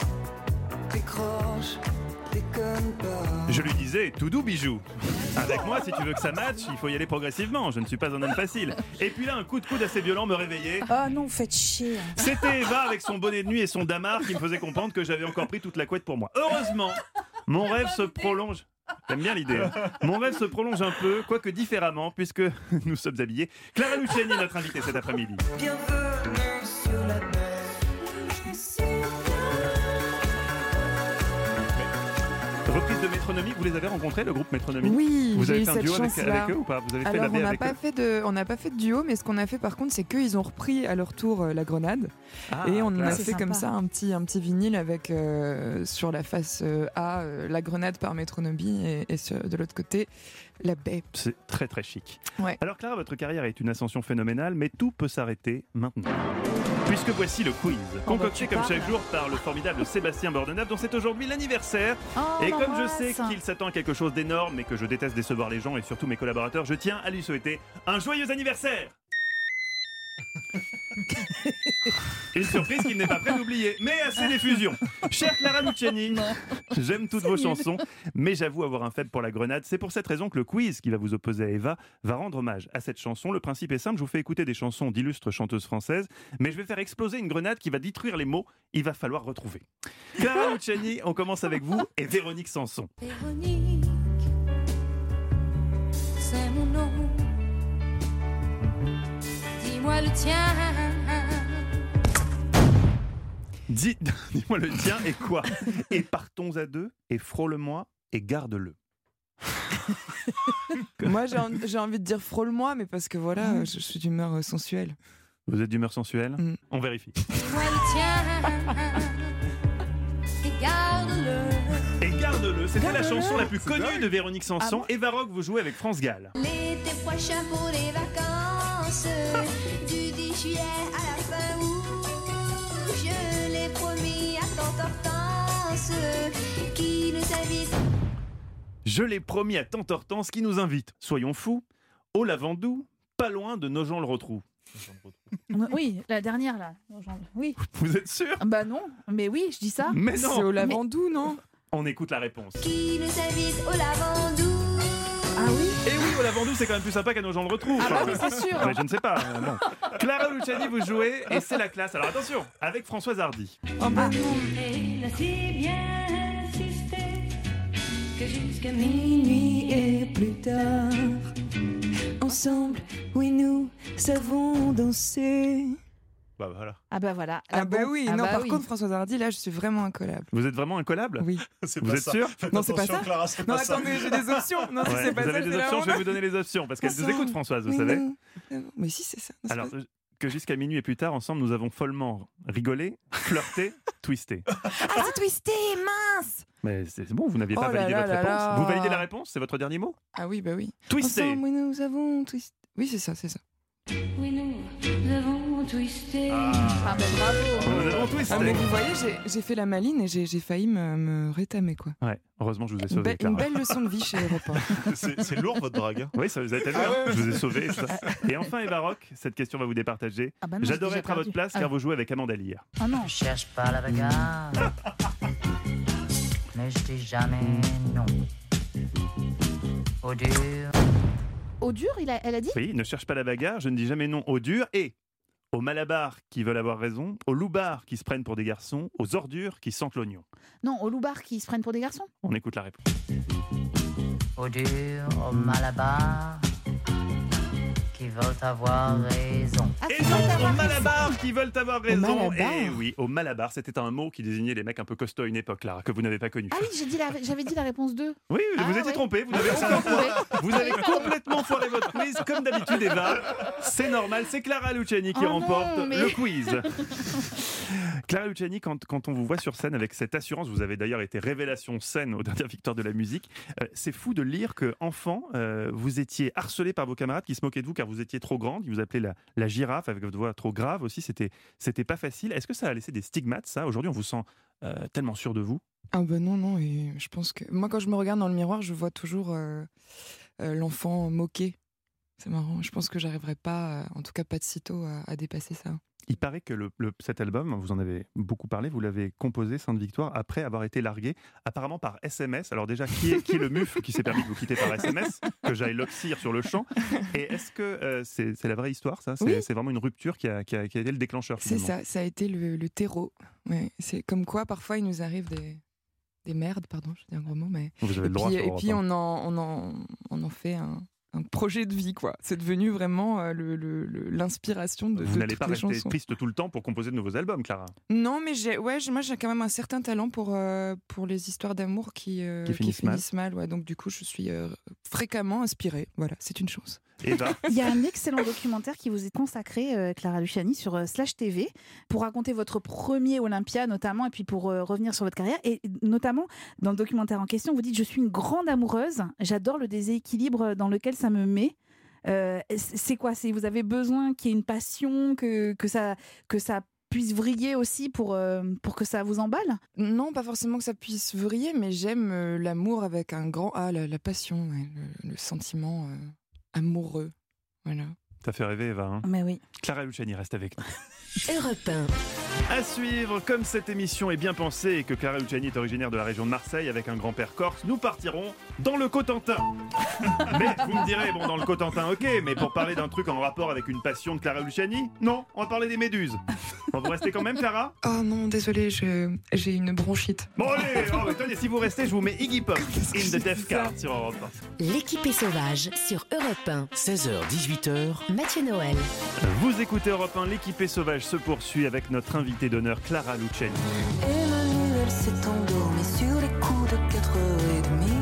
Décroche, déconne pas. Je lui disais, tout doux bijou. Avec moi, si tu veux que ça matche, il faut y aller progressivement. Je ne suis pas un homme facile. Et puis là, un coup de coude assez violent me réveillait. Oh non, faites chier. C'était Eva avec son bonnet de nuit et son damar qui me faisait comprendre que j'avais encore pris toute la couette pour moi. Heureusement, mon rêve se prolonge. T'aimes bien l'idée hein. Mon rêve se prolonge un peu, quoique différemment, puisque nous sommes habillés. Clara Luciani est notre invitée cet après-midi. Bienvenue sur la terre. Reprise de Métronomie, vous les avez rencontrés, le groupe Métronomie ? Oui, Vous j'ai avez eu fait un cette duo avec, chance-là. avec eux ou pas ? Vous avez fait la Alors, V on n'a avec pas eux fait de, on n'a pas fait de duo, mais ce qu'on a fait par contre, c'est qu'ils ont repris à leur tour euh, La Grenade, Ah, et on en a classe. c'est fait comme sympa. ça un petit, un petit vinyle avec euh, sur la face euh, A euh, La Grenade par Métronomie et, et sur- de l'autre côté La Baie. C'est très très chic. Ouais. Alors Clara, votre carrière est une ascension phénoménale, mais tout peut s'arrêter maintenant. Puisque voici le quiz, concocté tu comme chaque parles. jour par le formidable Sébastien Bordenave, dont c'est aujourd'hui l'anniversaire. Oh, Et comme je l'embrasse. sais qu'il s'attend à quelque chose d'énorme et que je déteste décevoir les gens et surtout mes collaborateurs, je tiens à lui souhaiter un joyeux anniversaire. Une surprise qu'il n'est pas prêt d'oublier, mais assez d'effusion. Chère Clara Luciani, j'aime toutes vos chansons, mais j'avoue avoir un faible pour la grenade. C'est pour cette raison que le quiz qui va vous opposer à Eva va rendre hommage à cette chanson. Le principe est simple, je vous fais écouter des chansons d'illustres chanteuses françaises, mais je vais faire exploser une grenade qui va détruire les mots. Il va falloir retrouver. Clara Luciani, on commence avec vous et Véronique Sanson. Véronique, c'est mon nom. Dis-moi le tien. Dis, dis-moi le tien et quoi ? Et partons à deux, et frôle-moi, et garde-le. Moi, j'ai, en- j'ai envie de dire frôle-moi, mais parce que voilà, euh, je, je suis d'humeur euh, sensuelle. Vous êtes d'humeur sensuelle ? Mm. On vérifie. Dis-moi le tien. Et garde-le. Et garde-le, c'était la Garde-le. chanson la plus connue de Véronique Sanson. Eva Rock, vous jouez avec France Gall. L'été prochain pour les vacances, du dix juillet à la fin août, je l'ai promis à tante Hortense, qui nous invite. Je l'ai promis à tante Hortense qui nous invite, soyons fous, au Lavandou, pas loin de Nogent-le-Rotrou. Oui, la dernière là. Oui. Vous êtes sûr ? Bah non, mais oui, je dis ça. Mais non. C'est au Lavandou, non ? On écoute la réponse. Qui nous invite au lavandou. Ah oui. Et oui, au lavandou, c'est quand même plus sympa qu'à nos gens le retrouvent. Ah bah oui, c'est sûr. Mais je ne sais pas. euh, bon. Clara Luciani, vous jouez et c'est la classe. Alors attention, avec Françoise Hardy. Oh bah. Elle a si bien insisté que jusqu'à minuit et plus tard, ensemble, oui, nous savons danser. Bah voilà. Ah bah voilà. Ah bah bon. oui, Ah non, bah par oui. contre, Françoise Hardy, là, je suis vraiment incollable. Vous êtes vraiment incollable? Oui. C'est Vous pas êtes ça. sûr? Faites Non, c'est pas attention, ça. Clara, c'est Non, pas ça. attendez, j'ai des options. Non, si Ouais, c'est pas vous ça, avez c'est des la options, je vais honte. vous donner les options parce qu'elle nous Ensemble. écoute, Françoise, vous Oui, savez. non, non. Mais si, c'est ça. Non, c'est Alors, pas- euh, que jusqu'à minuit et plus tard, ensemble, nous avons follement rigolé, flirté, twisté. Ah, c'est twisté, mince. Mais c'est c'est bon, vous n'aviez Oh pas là validé là votre là réponse. là. Vous validez la réponse? C'est votre dernier mot? Ah oui, bah oui. Twisté. Ensemble, oui, nous avons twisté. Oui, c'est ça, c'est ça. Oui, nous avons twisté. Ah bah bravo. Nous avons twisté. Ah, mais vous voyez, j'ai- j'ai fait la maline et j'ai j'ai failli me, me rétamer, quoi. Ouais, heureusement, je vous ai Une, sauvé. belle- Clara. une belle leçon de vie chez Europe un. C'est c'est lourd votre drague. hein. Oui, ça vous a été bien. Ah ouais. Je vous ai sauvé. et ça. Et enfin, Eva Rock, cette question va vous départager. Ah bah non, j'ai J'adorais déjà être à votre perdu. place Ah. car vous jouez avec Amanda Lear. Ah non. Je cherche pas la bagarre, mais je dis jamais non. Au dur, Au dur, il a, elle a dit. Oui, ne cherche pas la bagarre, je ne dis jamais non au dur et aux malabars qui veulent avoir raison, aux loupards qui se prennent pour des garçons, aux ordures qui sentent l'oignon. Non, aux loupards qui se prennent pour des garçons. On écoute la réponse. au dur, au malabar, qui veulent avoir raison. Ah, Et c'est non, pas aux avoir malabars qui veulent avoir raison. malabar. Et oui, aux malabars, c'était un mot qui désignait les mecs un peu costauds à une époque, Clara, que vous n'avez pas connu. Ah oui, j'ai dit la- j'avais dit la réponse deux. Oui, Ah, vous étiez ouais. trompé, vous avez Ah, encore trompé. Vous avez complètement foiré votre quiz, comme d'habitude, Eva. C'est normal, c'est Clara Luciani qui Oh remporte non, mais- le quiz. Clara Luciani, quand, quand on vous voit sur scène avec cette assurance, vous avez d'ailleurs été révélation scène aux dernières victoires de la musique, euh, c'est fou de lire que enfant, euh, vous étiez harcelé par vos camarades qui se moquaient de vous car vous étiez trop grande, ils vous appelaient la, la girafe avec votre voix trop grave aussi, c'était, c'était pas facile. Est-ce que ça a laissé des stigmates, ça? Aujourd'hui, on vous sent euh, tellement sûr de vous? Ah bah non, non, et je pense que... Moi, quand je me regarde dans le miroir, je vois toujours euh, euh, l'enfant moqué. C'est marrant, je pense que j'arriverai pas, euh, en tout cas pas de sitôt, à, à dépasser ça. Il paraît que le, le- cet album, vous en avez beaucoup parlé, vous l'avez composé, Sainte Victoire, après avoir été largué, apparemment par S M S. Alors déjà, qui est, qui est le mufle qui s'est permis de vous quitter par S M S? Que j'aille l'oxyre sur le champ. Et est-ce que euh, c'est c'est la vraie histoire, ça? C'est Oui. c'est vraiment une rupture qui a, qui a- qui a été le déclencheur, C'est finalement. ça, ça a été le, le terreau. Ouais, c'est comme quoi, parfois, il nous arrive des, des merdes, pardon, je dis un gros mot, mais... Vous avez Et le droit puis, sur et Europe puis un. on, en, on, en, on en fait un, un projet de vie, quoi. C'est devenu vraiment euh, le- le- le- l'inspiration de, Vous de n'allez toutes pas les rester chansons. triste tout le temps pour composer de nouveaux albums, Clara. Non, mais j'ai, ouais, j'ai- moi j'ai quand même un certain talent pour, euh, pour les histoires d'amour qui, euh, Qui finissent mal. mal. Ouais, donc du coup, je suis euh, fréquemment inspirée. Voilà, c'est une chance. Eva, Il y a un excellent documentaire qui vous est consacré, euh, Clara Luciani, sur euh, Slash T V, pour raconter votre premier Olympia notamment, et puis pour euh, revenir sur votre carrière. Et notamment, dans le documentaire en question, vous dites « Je suis une grande amoureuse, j'adore le déséquilibre dans lequel ça me met ». Euh, c'est quoi? C'est vous avez besoin qu'il y ait une passion, que, que, ça, que ça puisse vriller aussi pour, euh, pour que ça vous emballe? Non, pas forcément que ça puisse vriller, mais j'aime euh, l'amour avec un grand A, la, la passion, ouais, le, le sentiment euh, amoureux. Voilà. ça fait rêver, Eva. hein. Mais oui. Clara Luciani reste avec nous. Europe un. À suivre, comme cette émission est bien pensée et que Clara Luciani est originaire de la région de Marseille avec un grand-père corse, nous partirons dans le Cotentin. Mais vous me direz, bon, dans le Cotentin, ok, mais pour parler d'un truc en rapport avec une passion de Clara Luciani, non, on va parler des méduses. Bon, vous restez quand même, Clara? Oh non, désolé, je, j'ai une bronchite. Bon, allez, oh, mais tenez, si vous restez, je vous mets Iggy Pop, In the Death Card sur Europe un. L'équipée sauvage sur Europe un. seize heures dix-huit heures. Mathieu Noël. Vous écoutez Europe un, l'équipée sauvage se poursuit avec notre invitée d'honneur, Clara Luciani. Emmanuel s'est endormi sur les coups de quatre heures trente.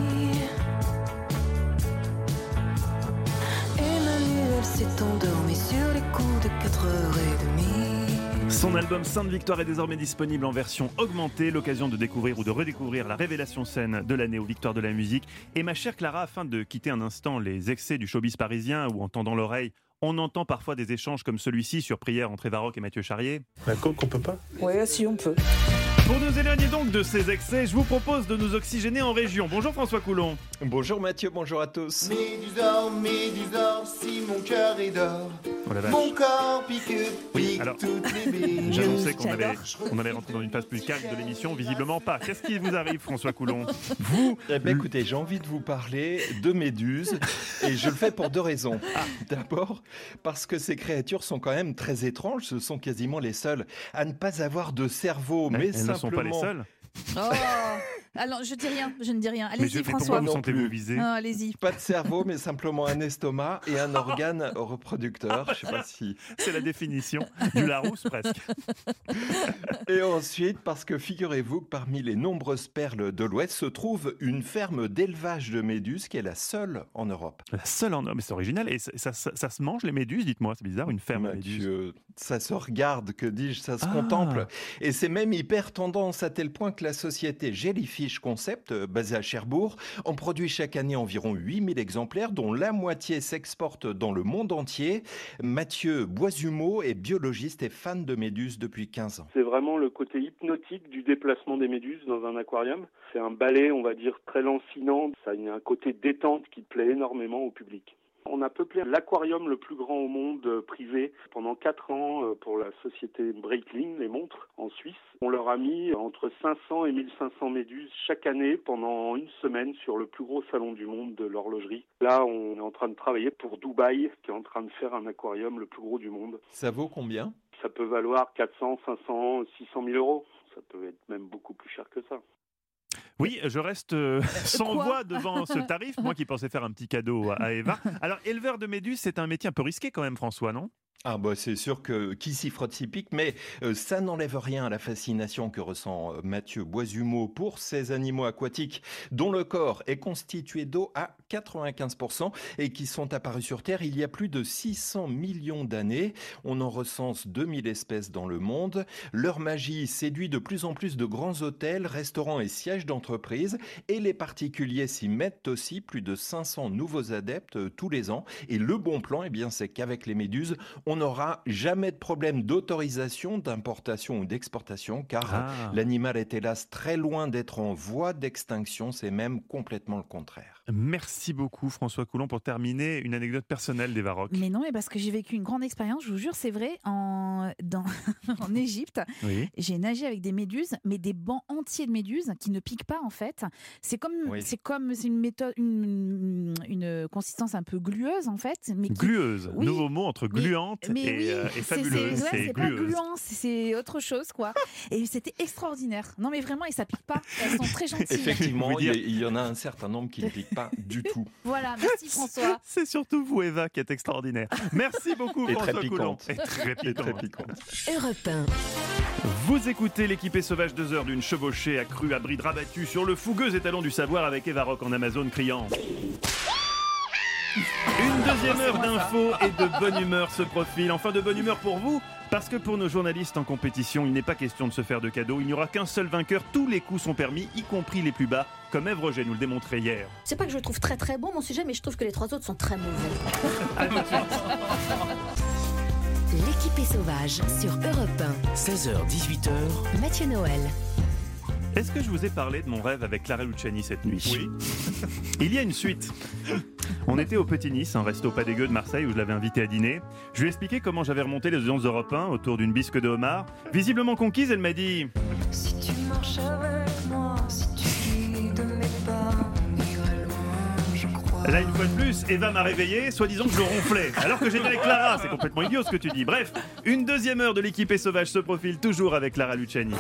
Emmanuel s'est endormi sur les coups de quatre heures trente. Son album Sainte Victoire est désormais disponible en version augmentée, l'occasion de découvrir ou de redécouvrir la révélation scène de l'année aux Victoires de la musique. Et ma chère Clara, afin de quitter un instant les excès du showbiz parisien où en tendant l'oreille, on entend parfois des échanges comme celui-ci sur Prière entre Eva Rock et Mathieu Charrier. La coke, on peut pas? Ouais, si on peut. Pour nous éloigner donc de ces excès, je vous propose de nous oxygéner en région. Bonjour François Coulon. Bonjour Mathieu, bonjour à tous. Médusor, Médusor, si mon cœur est d'or, Oh la vache. Mon corps pique, Oui, pique alors, toutes les billes. j'annonçais qu'on allait, J'adore. on allait rentrer dans une phase plus calme de l'émission, visiblement pas. Qu'est-ce qui vous arrive, François Coulon? Vous Eh ben, écoutez, j'ai envie de vous parler de méduses et je le fais pour deux raisons. Ah, d'abord, parce que ces créatures sont quand même très étranges. Ce sont quasiment les seules à ne pas avoir de cerveau, mais, Elles simplement... ne sont pas les seules. Oh. Alors, je dis rien, je ne dis rien. Mais, je, Allez-y, mais François. pourquoi vous Non sentez-vous plus. visé? Ah, allez-y. Pas de cerveau, mais simplement un estomac et un organe reproducteur. Je sais pas si. C'est la définition du Larousse presque. Et ensuite, parce que figurez-vous que parmi les nombreuses perles de l'Ouest se trouve une ferme d'élevage de méduses qui est la seule en Europe. La seule en Europe, mais c'est original. Et ça, ça, ça- ça se mange les méduses, dites-moi, c'est bizarre, une ferme à méduses. Mathieu, ça se regarde, que dis-je, ça se Ah. contemple. Et c'est même hyper tendance à tel point que la société Jellyfish Concept, euh, basée à Cherbourg, en produit chaque année environ huit mille exemplaires, dont la moitié s'exporte dans le monde entier. Mathieu Boisumeau est biologiste et fan de méduses depuis quinze ans. C'est vraiment le côté hypnotique du déplacement des méduses dans un aquarium. C'est un ballet, on va dire, très lancinant. Ça a un côté détente qui plaît énormément au public. On a peuplé l'aquarium le plus grand au monde euh, privé pendant quatre ans euh, pour la société Breitling, les montres, en Suisse. On leur a mis entre cinq cents et mille cinq cents méduses chaque année pendant une semaine sur le plus gros salon du monde de l'horlogerie. Là, on est en train de travailler pour Dubaï, qui est en train de faire un aquarium le plus gros du monde. Ça vaut combien ? Ça peut valoir quatre cents, cinq cents, six cent mille euros. Ça peut être même beaucoup plus cher que ça. Oui, je reste euh, sans Quoi voix devant ce tarif, moi qui pensais faire un petit cadeau à, à Eva. Alors, éleveur de méduses, c'est un métier un peu risqué quand même, François, non? Ah bah c'est sûr que qui s'y frotte s'y pique, mais euh, ça n'enlève rien à la fascination que ressent euh, Mathieu Boisumeau pour ces animaux aquatiques dont le corps est constitué d'eau à quatre-vingt-quinze pour cent et qui sont apparus sur Terre il y a plus de six cents millions d'années. On en recense deux mille espèces dans le monde. Leur magie séduit de plus en plus de grands hôtels, restaurants et sièges d'entreprises et les particuliers s'y mettent aussi, plus de cinq cents nouveaux adeptes euh, tous les ans. Et le bon plan, eh bien, c'est qu'avec les méduses, on n'aura jamais de problème d'autorisation, d'importation ou d'exportation, car Ah. l'animal est hélas très loin d'être en voie d'extinction, c'est même complètement le contraire. Merci beaucoup, François Coulon, pour terminer une anecdote personnelle d'Eva Rock. Mais non, mais parce que j'ai vécu une grande expérience, je vous jure, c'est vrai, en, dans, en Égypte. Oui. J'ai nagé avec des méduses, mais des bancs entiers de méduses qui ne piquent pas en fait. C'est comme, Oui. c'est comme, c'est une méthode, une, une consistance un peu glueuse en fait. Mais qui- Glueuse, Oui. nouveau mot entre gluante Mais et, oui, euh, et c'est- fabuleuse. c'est- ouais, C'est c'est pas glueuse. gluant, c'est- c'est autre chose quoi. Et c'était extraordinaire. Non mais vraiment, et ça pique pas. Elles sont très gentilles. Effectivement, Vous il y, dire- a- il y en a un certain nombre qui ne piquent pas du tout. Voilà, merci François. C'est surtout vous, Eva, qui êtes extraordinaire. Merci beaucoup, Et très François Coulon. piquante. Et très Et très piquante. piquante. Europe un. Vous écoutez l'équipée sauvage deux heures d'une chevauchée accrue à bride rabattue sur le fougueux étalon du savoir avec Eva Rock en Amazon criant. Une deuxième heure d'infos et de bonne humeur se profile. Enfin, de bonne humeur pour vous, parce que pour nos journalistes en compétition, il n'est pas question de se faire de cadeaux. Il n'y aura qu'un seul vainqueur. Tous les coups sont permis, y compris les plus bas, comme Ève Roger nous le démontrait hier. C'est pas que je trouve très très bon mon sujet, mais je trouve que les trois autres sont très mauvais. À tout de suite. L'équipée sauvage sur Europe un. seize heures dix-huit heures. Mathieu Noël. Est-ce que je vous ai parlé de mon rêve avec Clara Luciani cette nuit? Oui. Il y a une suite. On était au Petit Nice, un resto pas dégueu de Marseille où je l'avais invité à dîner. Je lui ai expliqué comment j'avais remonté les audiences d'Europe un autour d'une bisque de homard. Visiblement conquise, elle m'a dit Si tu marches avec moi, si tu guides mes pas, on ira loin, je crois. Là, une fois de plus, Eva m'a réveillé, soi-disant que je ronflais. Alors que j'étais avec Clara, c'est complètement idiot ce que tu dis. Bref, une deuxième heure de l'équipée sauvage se profile toujours avec Clara Luciani.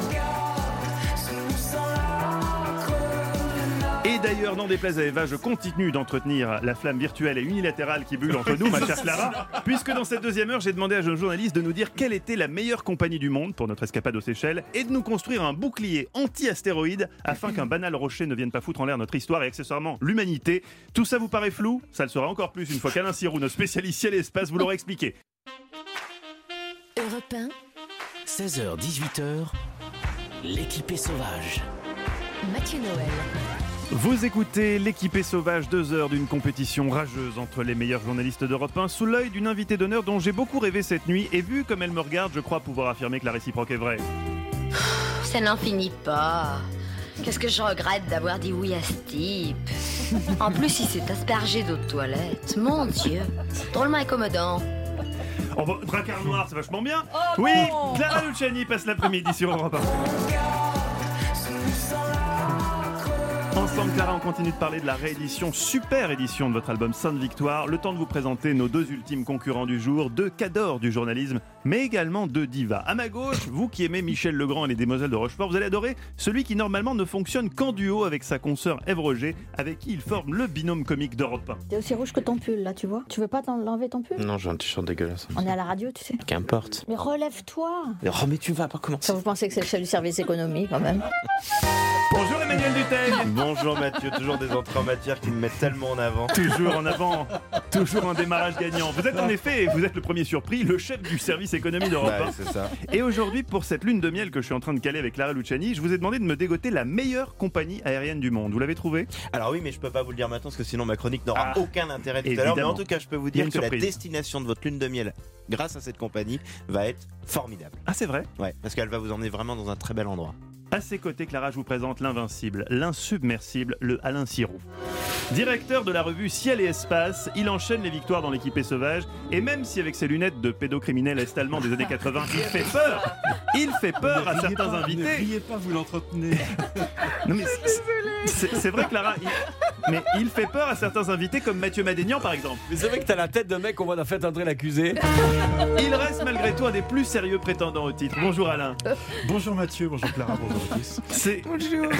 Et d'ailleurs, n'en déplaise à Eva, je continue d'entretenir la flamme virtuelle et unilatérale qui brûle entre nous, ma chère Clara, puisque dans cette deuxième heure, j'ai demandé à un journaliste de nous dire quelle était la meilleure compagnie du monde pour notre escapade aux Seychelles et de nous construire un bouclier anti-astéroïde afin qu'un banal rocher ne vienne pas foutre en l'air notre histoire et accessoirement l'humanité. Tout ça vous paraît flou? Ça le sera encore plus une fois qu'Alain Sirou, notre spécialiste ciel et espace, vous l'aura expliqué. Europe un. seize heures dix-huit heures. L'équipée sauvage. Mathieu Noël. Vous écoutez l'équipée sauvage, deux heures d'une compétition rageuse entre les meilleurs journalistes d'Europe un sous l'œil d'une invitée d'honneur dont j'ai beaucoup rêvé cette nuit et vu comme elle me regarde, je crois pouvoir affirmer que la réciproque est vraie. Ça n'en finit pas. Qu'est-ce que je regrette d'avoir dit oui à ce type. En plus, il s'est aspergé d'eau de toilette. Mon Dieu, drôlement incommodant. On va... Dracard noir, c'est vachement bien. Oh oui, non. Clara Luciani passe l'après-midi sur Europe un. Ensemble, Clara, on continue de parler de la réédition, super édition de votre album Sainte Victoire. Le temps de vous présenter nos deux ultimes concurrents du jour, deux cadors du journalisme, mais également deux divas. À ma gauche, vous qui aimez Michel Legrand et les Demoiselles de Rochefort, vous allez adorer celui qui normalement ne fonctionne qu'en duo avec sa consoeur Ève Roger, avec qui il forme le binôme comique d'Europe un. T'es aussi rouge que ton pull, là, tu vois. Tu veux pas t'en- l'enlever ton pull? Non, j'ai un t-shirt dégueulasse. On est à la radio, tu sais. Qu'importe. Mais relève-toi. Oh, mais tu vas pas commencer. Ça, vous pensez que c'est le chef du service économie, quand même? Bonjour Emmanuel Duteil. Bonjour Mathieu, toujours des entrées en matière qui me mettent tellement en avant. Toujours en avant, toujours un démarrage gagnant. Vous êtes en effet, vous êtes le premier surpris, le chef du service économie d'Europe un. Ouais, c'est ça. Et aujourd'hui, pour cette lune de miel que je suis en train de caler avec Clara Luciani, je vous ai demandé de me dégoter la meilleure compagnie aérienne du monde. Vous l'avez trouvé? Alors oui, mais je peux pas vous le dire maintenant parce que sinon ma chronique n'aura Ah, aucun intérêt tout à l'heure. Mais évidemment. en tout cas, je peux vous Il y a dire une que la surprise. destination de votre lune de miel, grâce à cette compagnie, va être formidable. Ah, c'est vrai? Ouais, parce qu'elle va vous emmener vraiment dans un très bel endroit. À ses côtés, Clara, je vous présente l'invincible, l'insubmersible, le Alain Sirou. Directeur de la revue Ciel et Espace, il enchaîne les victoires dans l'équipée sauvage, et même si avec ses lunettes de pédocriminel est-allemand des années quatre-vingts, il fait peur, il fait peur à certains invités. Ne riez pas, vous l'entretenez. Non mais c'est- c'est c'est vrai, Clara, il- mais il fait peur à certains invités comme Mathieu Madénian par exemple. Mais c'est vrai que t'as la tête d'un mec qu'on voit dans Faites entrer l'accusé. Il reste malgré tout un des plus sérieux prétendants au titre. Bonjour Alain. Bonjour Mathieu, bonjour Clara, bonjour tous. C'est Bonjour.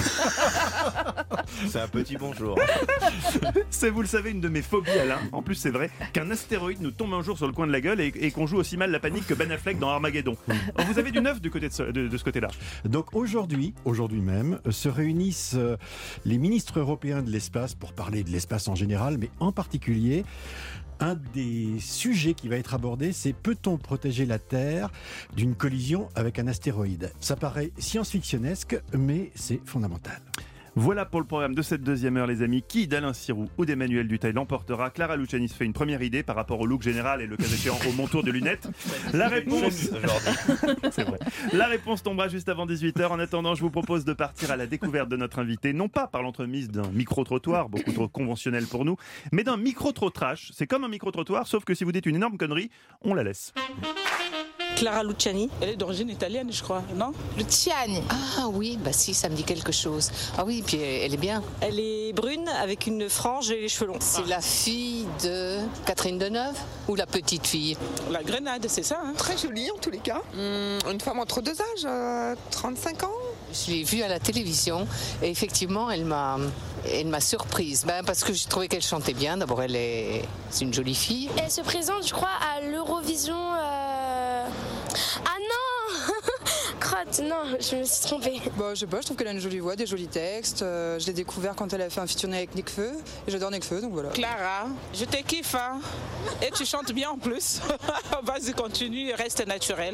C'est un petit bonjour. C'est, vous le savez, une de mes phobies, Alain. En plus, c'est vrai qu'un astéroïde nous tombe un jour sur le coin de la gueule et, et qu'on joue aussi mal la panique que Ben Affleck dans Armageddon. Vous avez du neuf du côté de ce, de, de ce côté-là. Donc aujourd'hui, aujourd'hui même, se réunissent euh, les ministres européens de l'espace pour parler de l'espace en général, mais en particulier, un des sujets qui va être abordé, c'est peut-on protéger la Terre d'une collision avec un astéroïde? Ça paraît science-fictionnesque, mais c'est fondamental. Voilà pour le programme de cette deuxième heure, les amis. Qui d'Alain Sirou ou d'Emmanuel Duteil l'emportera? Clara Luciani se fait une première idée par rapport au look général et le cas échéant au montour de lunettes. La réponse... C'est vrai. La réponse tombera juste avant dix-huit heures. En attendant, je vous propose de partir à la découverte de notre invité, non pas par l'entremise d'un micro-trottoir, beaucoup trop conventionnel pour nous, mais d'un micro-trottrache. C'est comme un micro-trottoir, sauf que si vous dites une énorme connerie, on la laisse. Clara Luciani, elle est d'origine italienne, je crois, non? Luciani. Ah oui, bah si, ça me dit quelque chose. Ah oui, puis elle est bien. Elle est brune avec une frange et les cheveux longs. C'est la fille de Catherine Deneuve ou la petite fille? La Grenade, c'est ça, hein? Très jolie en tous les cas. Hum, une femme entre deux âges, euh, trente-cinq ans. Je l'ai vue à la télévision et effectivement, elle m'a, elle m'a surprise. Ben, parce que j'ai trouvé qu'elle chantait bien. D'abord, elle est, c'est une jolie fille. Elle se présente, je crois, à l'Eurovision. euh, Ah non Crotte, non, je me suis trompée. Bah, je sais pas, je trouve qu'elle a une jolie voix, des jolis textes. Euh, je l'ai découvert quand elle a fait un featuring avec Nekfeu. Et j'adore Nekfeu, donc voilà. Clara, je te kiffe, hein? Et tu chantes bien en plus. Vas-y, continue, reste naturel.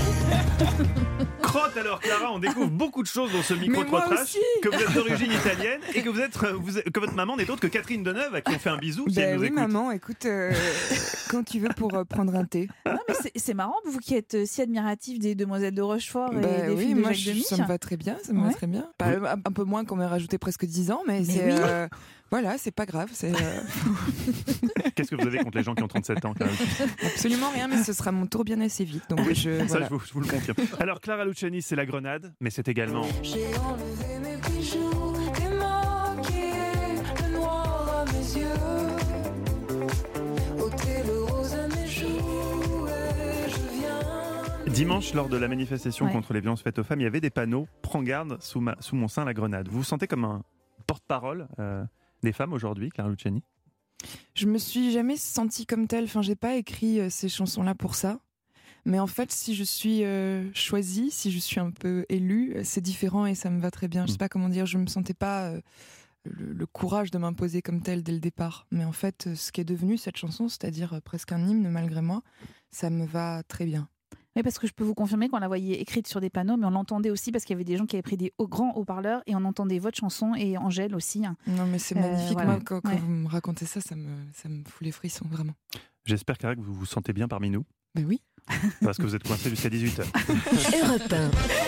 Crotte alors, Clara, on découvre beaucoup de choses dans ce Mais moi micro-trottrache, aussi. que vous êtes d'origine italienne et que vous êtes, vous êtes- que votre maman n'est autre que Catherine Deneuve, à qui on fait un bisou si Ben elle nous oui, écoute. maman, écoute, euh, quand tu veux pour euh, prendre un thé. Non, mais c'est- c'est marrant, vous qui êtes euh, si admiratif des Demoiselles de Rochefort et Bah des oui, films de moi Jacques je- Demy. ça me va très bien, ça me va Ouais. très bien. Pas- un, un peu moins qu'on m'ait rajouté presque dix ans, mais, Mais c'est oui. euh, voilà, c'est pas grave. C'est euh, Qu'est-ce que vous avez contre les gens qui ont trente-sept ans, Clara Luciani? absolument rien, mais ce sera mon tour bien assez vite. Donc je, Ça, voilà. je, vous, je vous le confirme. Alors, Clara Luciani, c'est la grenade, mais c'est également... J'ai enlevé mes bijoux et maquillé le noir à mes yeux, ôté le rose à mes joues et je viens. Dimanche, lors de la manifestation Ouais. contre les violences faites aux femmes, il y avait des panneaux « Prends garde, sous, ma, sous mon sein la grenade ». Vous vous sentez comme un porte-parole euh, des femmes aujourd'hui, Clara Luciani? Je me suis jamais sentie comme telle. Enfin, j'ai pas écrit euh, ces chansons-là pour ça. Mais en fait, si je suis euh, choisie, si je suis un peu élue, euh, c'est différent et ça me va très bien. Je sais pas comment dire. Je me sentais pas euh, le, le courage de m'imposer comme telle dès le départ. Mais en fait, euh, ce qui est devenu cette chanson, c'est-à-dire euh, presque un hymne malgré moi, ça me va très bien. Oui, parce que je peux vous confirmer qu'on la voyait écrite sur des panneaux, mais on l'entendait aussi parce qu'il y avait des gens qui avaient pris des hauts- grands haut-parleurs et on entendait votre chanson et Angèle aussi. hein. Non, mais c'est Euh, magnifique. voilà. Moi, quand, quand Ouais. vous me racontez ça, ça me, ça me fout les frissons, vraiment. J'espère, Clara, que vous vous sentez bien parmi nous. Ben oui. Parce que vous êtes coincé jusqu'à dix-huit heures. Europe un.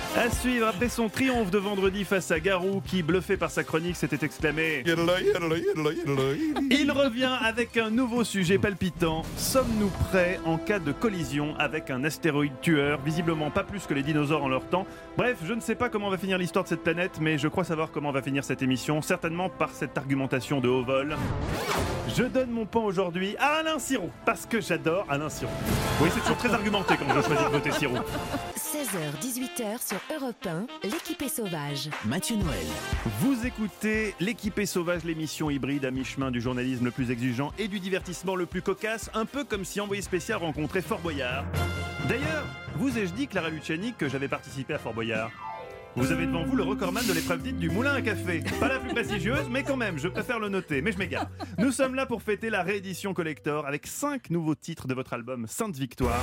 À suivre, après son triomphe de vendredi face à Garou, qui, bluffé par sa chronique, s'était exclamé « Il revient avec un nouveau sujet palpitant. Sommes-nous prêts en cas de collision avec un astéroïde tueur, visiblement pas plus que les dinosaures en leur temps. Bref, je ne sais pas comment va finir l'histoire de cette planète, mais je crois savoir comment va finir cette émission, certainement par cette argumentation de haut vol. Je donne mon point aujourd'hui à Alain Sirou, parce que j'adore Alain Sirou. Oui, c'est toujours très argumenté quand je choisis de voter Sirou. seize heures dix-huit heures sur Europe un, l'équipée sauvage. Mathieu Noël. Vous écoutez l'équipée sauvage, l'émission hybride à mi-chemin du journalisme le plus exigeant et du divertissement le plus cocasse, un peu comme si Envoyé spécial rencontrait Fort Boyard. D'ailleurs, vous ai-je dit, Clara Luciani, que j'avais participé à Fort Boyard ? Vous avez devant vous le recordman de l'épreuve dite du moulin à café. Pas la plus prestigieuse, mais quand même, je préfère le noter, mais je m'égare. Nous sommes là pour fêter la réédition collector avec cinq nouveaux titres de votre album Sainte Victoire.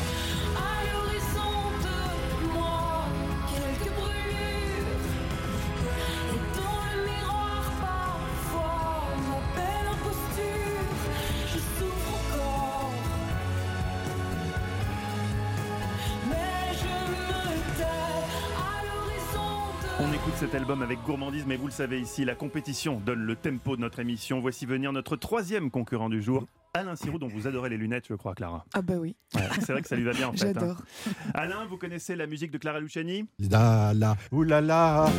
On écoute cet album avec gourmandise, mais vous le savez ici, la compétition donne le tempo de notre émission. Voici venir notre troisième concurrent du jour, Alain Sirou, dont vous adorez les lunettes, je crois, Clara. Ah bah oui. Ouais, c'est vrai que ça lui va bien en fait. J'adore. Hein. Alain, vous connaissez la musique de Clara Luciani ? La la, oulala.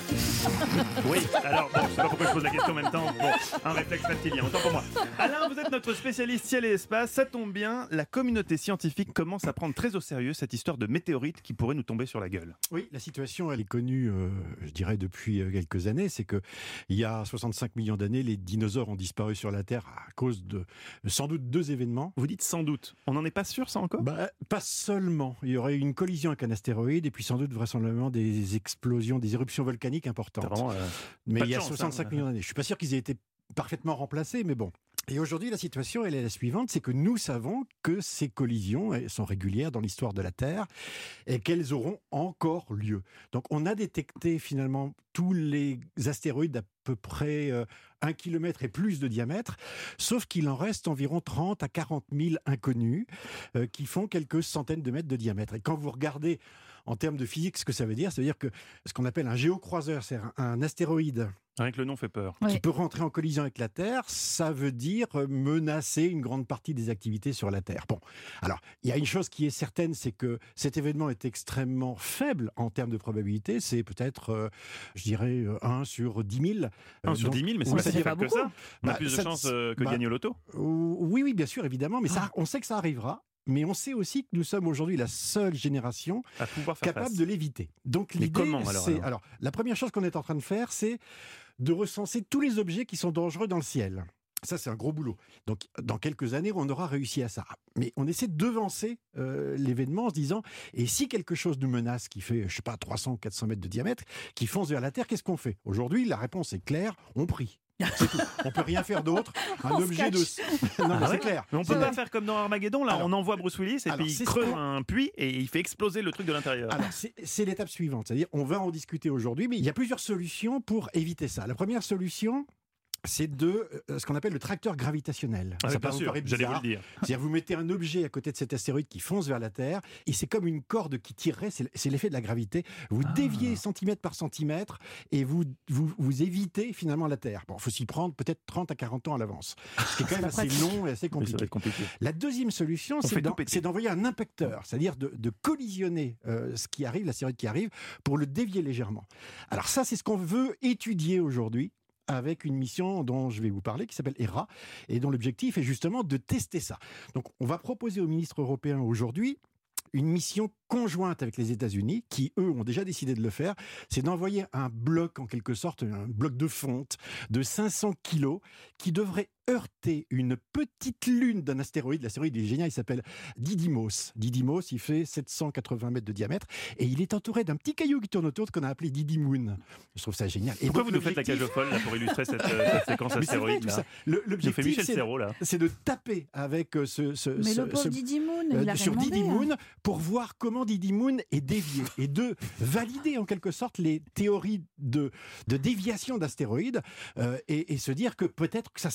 Oui, alors bon, je sais pas pourquoi je pose la question en même temps. Bon, un réflexe reptilien, autant pour moi. Alain, vous êtes notre spécialiste ciel et espace. Ça tombe bien, la communauté scientifique commence à prendre très au sérieux cette histoire de météorite qui pourrait nous tomber sur la gueule. Oui, la situation, elle est connue, euh, je dirais, depuis quelques années. C'est que il y a soixante-cinq millions d'années, les dinosaures ont disparu sur la Terre à cause de sans doute deux événements. Vous dites sans doute. On n'en est pas sûr, ça encore ? Bah, pas seulement. Il y aurait eu une collision avec un astéroïde et puis sans doute vraisemblablement des explosions, des éruptions volcaniques importantes. Vraiment, euh, mais pas il de y a chance, soixante-cinq hein. millions d'années. Je suis pas sûr qu'ils aient été parfaitement remplacés, mais bon. Et aujourd'hui, la situation, elle est la suivante, c'est que nous savons que ces collisions sont régulières dans l'histoire de la Terre et qu'elles auront encore lieu. Donc, on a détecté finalement tous les astéroïdes d'à peu près euh, un kilomètre et plus de diamètre, sauf qu'il en reste environ trente à quarante mille inconnus euh, qui font quelques centaines de mètres de diamètre. Et quand vous regardez en termes de physique, ce que ça veut dire, ça veut dire que ce qu'on appelle un géocroiseur, c'est un, un astéroïde Rien que le nom fait peur. qui peut rentrer en collision avec la Terre, ça veut dire menacer une grande partie des activités sur la Terre. Bon, alors, il y a une chose qui est certaine, c'est que cet événement est extrêmement faible en termes de probabilité. C'est peut-être, euh, je dirais, un sur dix mille. un sur dix mille, mais c'est pas si faible que ça. On a Bah, plus de ça- chances euh, que de bah, gagner au loto. Oui, oui, bien sûr, évidemment, mais ça, on sait que ça arrivera. Mais on sait aussi que nous sommes aujourd'hui la seule génération À pouvoir faire capable face. de l'éviter. Donc Mais l'idée, comment, alors, c'est alors alors la première chose qu'on est en train de faire, c'est de recenser tous les objets qui sont dangereux dans le ciel. Ça, c'est un gros boulot. Donc, dans quelques années, on aura réussi à ça. Mais on essaie de devancer euh, l'événement en se disant, et si quelque chose nous menace, qui fait, je sais pas, trois cents, quatre cents mètres de diamètre, qui fonce vers la Terre, qu'est-ce qu'on fait ? Aujourd'hui, la réponse est claire, on prie. C'est tout. On peut rien faire d'autre. Un On se objet de... cache. non, mais Ah c'est ouais clair. Mais on C'est peut pas vrai. faire comme dans Armageddon, là, Alors- on envoie Bruce Willis et alors, puis il c'est ce creuse qu'on- un puits et il fait exploser le truc de l'intérieur. Alors, c'est c'est l'étape suivante. C'est-à-dire, on va en discuter aujourd'hui, mais il y a plusieurs solutions pour éviter ça. La première solution, c'est de euh, ce qu'on appelle le tracteur gravitationnel. Ah oui, ça bien peut vous sûr, paraître j'allais bizarre. vous le dire. C'est-à-dire, vous mettez un objet à côté de cet astéroïde qui fonce vers la Terre, et c'est comme une corde qui tirerait, c'est c'est l'effet de la gravité. Vous Ah. déviez centimètre par centimètre, et vous, vous, vous évitez finalement la Terre. Bon, il faut s'y prendre peut-être trente à quarante ans à l'avance. Ce qui est quand même assez long et assez Oui, ça compliqué. va être compliqué. La deuxième solution, On c'est fait d'en- tout péter. c'est d'envoyer un impacteur, c'est-à-dire de, de collisionner euh, ce qui arrive, l'astéroïde qui arrive, pour le dévier légèrement. Alors ça, c'est ce qu'on veut étudier aujourd'hui avec une mission dont je vais vous parler, qui s'appelle Hera, et dont l'objectif est justement de tester ça. Donc on va proposer aux ministres européens aujourd'hui une mission conjointe avec les États-Unis, qui, eux, ont déjà décidé de le faire, c'est d'envoyer un bloc, en quelque sorte, un bloc de fonte de cinq cents kilos, qui devrait heurter une petite lune d'un astéroïde. L'astéroïde est génial, il s'appelle Didymos. Didymos, il fait sept cent quatre-vingts mètres de diamètre, et il est entouré d'un petit caillou qui tourne autour, qu'on a appelé Didymoon. Je trouve ça génial. Et Pourquoi donc, vous nous faites la cage l'objectif- au folle là, pour illustrer cette, euh, cette séquence Mais c'est vrai, astéroïde tout là ça. Le- Nous fait L'objectif, Michel c'est Serrault là. c'est de taper avec euh, ce... ce Mais ce- le pauvre ce- Didymoon, il euh, a rien sur demandé, Didymoon hein. pour voir comment Didymoon est dévié et de valider en quelque sorte les théories de, de déviation d'astéroïdes euh, et, et se dire que peut-être que ça serait une solution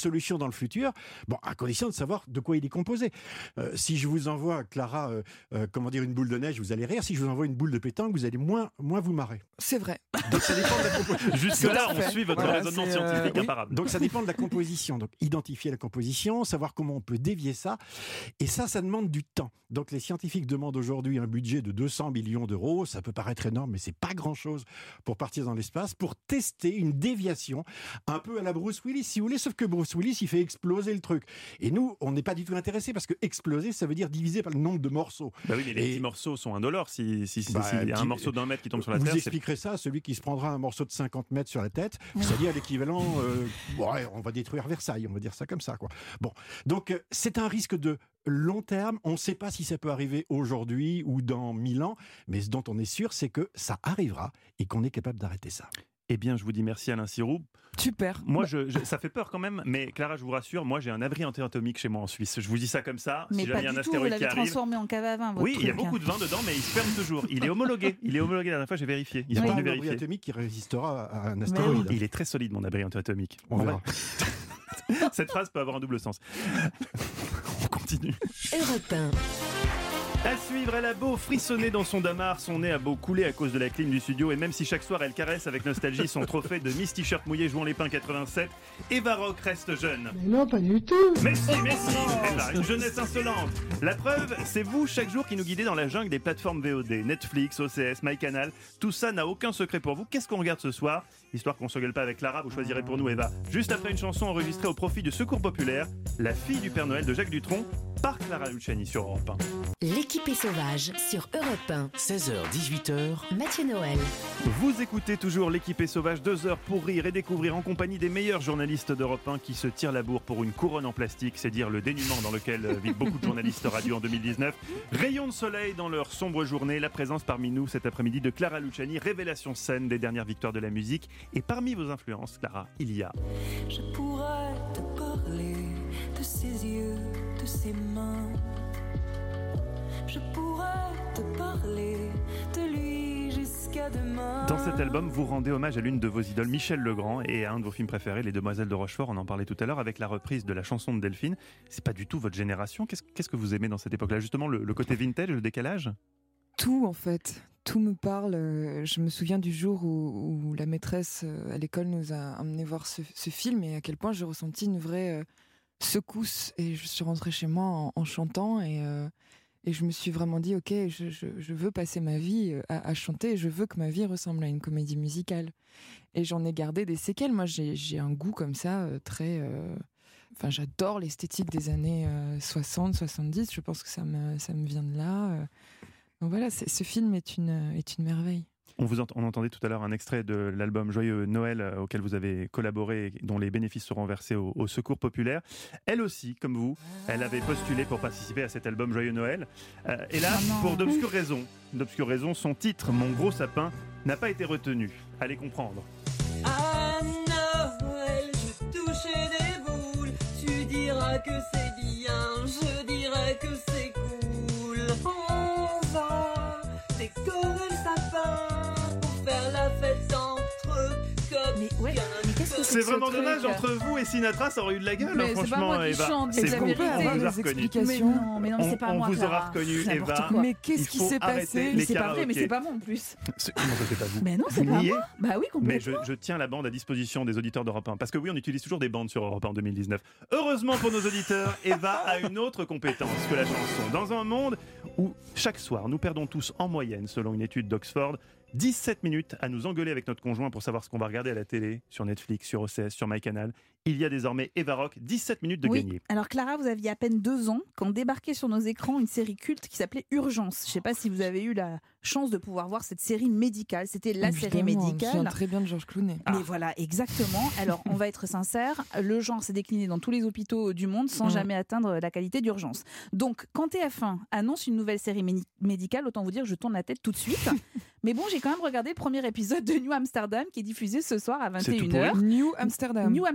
solution dans le futur, bon, à condition de savoir de quoi il est composé. Euh, si je vous envoie, Clara, euh, euh, comment dire, une boule de neige, vous allez rire. Si je vous envoie une boule de pétanque, vous allez moins, moins vous marrer. C'est vrai. Donc ça dépend de la composition. Jusque-là, on suit votre Voilà, raisonnement c'est, scientifique oui. imparable. Donc ça dépend de la composition. Donc identifier la composition, savoir comment on peut dévier ça. Et ça, ça demande du temps. Donc les scientifiques demandent aujourd'hui un budget de deux cents millions d'euros. Ça peut paraître énorme, mais c'est pas grand-chose pour partir dans l'espace, pour tester une déviation un peu à la Bruce Willis, si vous voulez. Sauf que Bruce Willis, il fait exploser le truc. Et nous, on n'est pas du tout intéressés parce que exploser, ça veut dire diviser par le nombre de morceaux. Bah oui, mais les Et- petits morceaux sont indolores. Si, si, si, Bah, s'il y a un petit- morceau d'un mètre qui tombe sur la Vous Terre, c'est- expliquerez ça à celui qui se prendra un morceau de cinquante mètres sur la tête, c'est-à-dire l'équivalent, euh, ouais, on va détruire Versailles, on va dire ça comme ça, quoi. Bon, donc euh, c'est un risque de long terme. On ne sait pas si ça peut arriver aujourd'hui ou dans mille ans, mais ce dont on est sûr, c'est que ça arrivera et qu'on est capable d'arrêter ça. Eh bien, je vous dis merci Alain Siroux. Super. Moi, je, je- ça fait peur quand même, mais Clara, je vous rassure, moi j'ai un abri anti-atomique chez moi en Suisse. Je vous dis ça comme ça. Mais si pas jamais il y a un du tout, vous astéroïde qui l'avez arrive. transformé en cave à vin, votre Oui, il y a truc. beaucoup de vin dedans, mais il se ferme toujours. Il est homologué. Il est homologué. La dernière fois, j'ai vérifié. Il n'y a Ils pas sont un venus abri vérifier. atomique qui résistera à un Mais astéroïde. oui, il est très solide, mon abri anti-atomique. On verra. Cette phrase peut avoir un double sens. On continue. Europe un. À suivre, elle a beau frissonner dans son damar, son nez a beau couler à cause de la clim du studio, et même si chaque soir elle caresse avec nostalgie son trophée de Miss T-shirt mouillé jouant les pins quatre-vingt-sept, Eva Rock reste jeune. Mais non, pas du tout. Mais si, mais si, Eva, une jeunesse insolente. La preuve, c'est vous chaque jour qui nous guidez dans la jungle des plateformes V O D, Netflix, O C S, MyCanal. Tout ça n'a aucun secret pour vous. Qu'est-ce qu'on regarde ce soir? Histoire qu'on se gueule pas avec Clara, vous choisirez pour nous Eva. Juste après une chanson enregistrée au profit du Secours Populaire, La fille du Père Noël de Jacques Dutronc, par Clara Luciani sur Europe un. L'équipe est sauvage sur Europe un. seize heures dix-huit heures. Mathieu Noël. Vous écoutez toujours l'équipe est sauvage, deux heures pour rire et découvrir en compagnie des meilleurs journalistes d'Europe un qui se tirent la bourre pour une couronne en plastique, c'est dire le dénuement dans lequel vivent beaucoup de journalistes radio en deux mille dix-neuf. Rayon de soleil dans leur sombre journée, la présence parmi nous cet après-midi de Clara Luciani, révélation scène des dernières victoires de la musique. Et parmi vos influences, Clara, il y a... Je pourrais te parler de ses yeux, de ses mains. Je pourrais te parler de lui jusqu'à demain. Dans cet album, vous rendez hommage à l'une de vos idoles, Michel Legrand, et à un de vos films préférés, Les Demoiselles de Rochefort. On en parlait tout à l'heure avec la reprise de la chanson de Delphine. C'est pas du tout votre génération. Qu'est-ce, qu'est-ce que vous aimez dans cette époque-là? Justement, le, le côté vintage, le décalage? Tout en fait, tout me parle. Euh, Je me souviens du jour où, où la maîtresse euh, à l'école nous a amené voir ce, ce film et à quel point j'ai ressenti une vraie euh, secousse. Et je suis rentrée chez moi en, en chantant et, euh, et je me suis vraiment dit, ok, je, je, je veux passer ma vie à, à chanter et je veux que ma vie ressemble à une comédie musicale. Et j'en ai gardé des séquelles. Moi, j'ai, j'ai un goût comme ça, euh, très... euh, Enfin, j'adore l'esthétique des années euh, soixante, soixante-dix. Je pense que ça me, ça me vient de là. euh. Donc voilà, c'est- ce film est une, est une merveille. On, vous ent- on entendait tout à l'heure un extrait de l'album Joyeux Noël euh, auquel vous avez collaboré et dont les bénéfices seront versés au, au Secours Populaire. Elle aussi, comme vous, elle avait postulé pour participer à cet album Joyeux Noël. Euh, et là, pour d'obscures raisons, d'obscures raisons, son titre, Mon gros sapin, n'a pas été retenu. Allez comprendre. À Noël, je toucherai des boules. Tu diras que c'est bien, je dirai que c'est cool. On va décorer le sapin pour faire la fête entre copains. Mais qu'est-ce que C'est que ce vraiment truc dommage, entre vous et Sinatra, ça aurait eu de la gueule, Mais hein, c'est pas franchement, moi qui Eva. chante, C'est c'est la vous, vérité. on vous a Des reconnu. explications. Mais non, mais non, mais On- c'est pas on moi, vous Clara. aura reconnu, C'est n'importe Eva. quoi. Mais qu'est-ce Il qui faut s'est arrêter passé les Mais c'est pas vrai, mais karaokés. c'est pas moi en plus. C'est- Comment ça, c'est pas vous? Mais non, c'est Vous pas niez moi. Bah oui, Mais je, complètement. je tiens la bande à disposition des auditeurs d'Europe un. Parce que oui, on utilise toujours des bandes sur Europe un en deux mille dix-neuf. Heureusement pour nos auditeurs, Eva a une autre compétence que la chanson. Dans un monde où chaque soir, nous perdons tous en moyenne, selon une étude d'Oxford, dix-sept minutes à nous engueuler avec notre conjoint pour savoir ce qu'on va regarder à la télé, sur Netflix, sur O C S, sur MyCanal. Il y a désormais Eva Rock, dix-sept minutes de Oui. gagner. Alors Clara, vous aviez à peine deux ans quand débarquait sur nos écrans une série culte qui s'appelait Urgence. Je ne sais pas si vous avez eu la chance de pouvoir voir cette série médicale. C'était la série Évidemment, je me médicale. souviens très bien de Georges Clooney. Mais voilà, exactement. Alors, on va être sincère, le genre s'est décliné dans tous les hôpitaux du monde sans Ouais. jamais atteindre la qualité d'Urgence. Donc, quand T F un annonce une nouvelle série méni- médicale, autant vous dire que je tourne la tête tout de suite. Mais bon, j'ai quand même regardé le premier épisode de New Amsterdam qui est diffusé ce soir à vingt et une heures. New Amsterdam. New Amsterdam,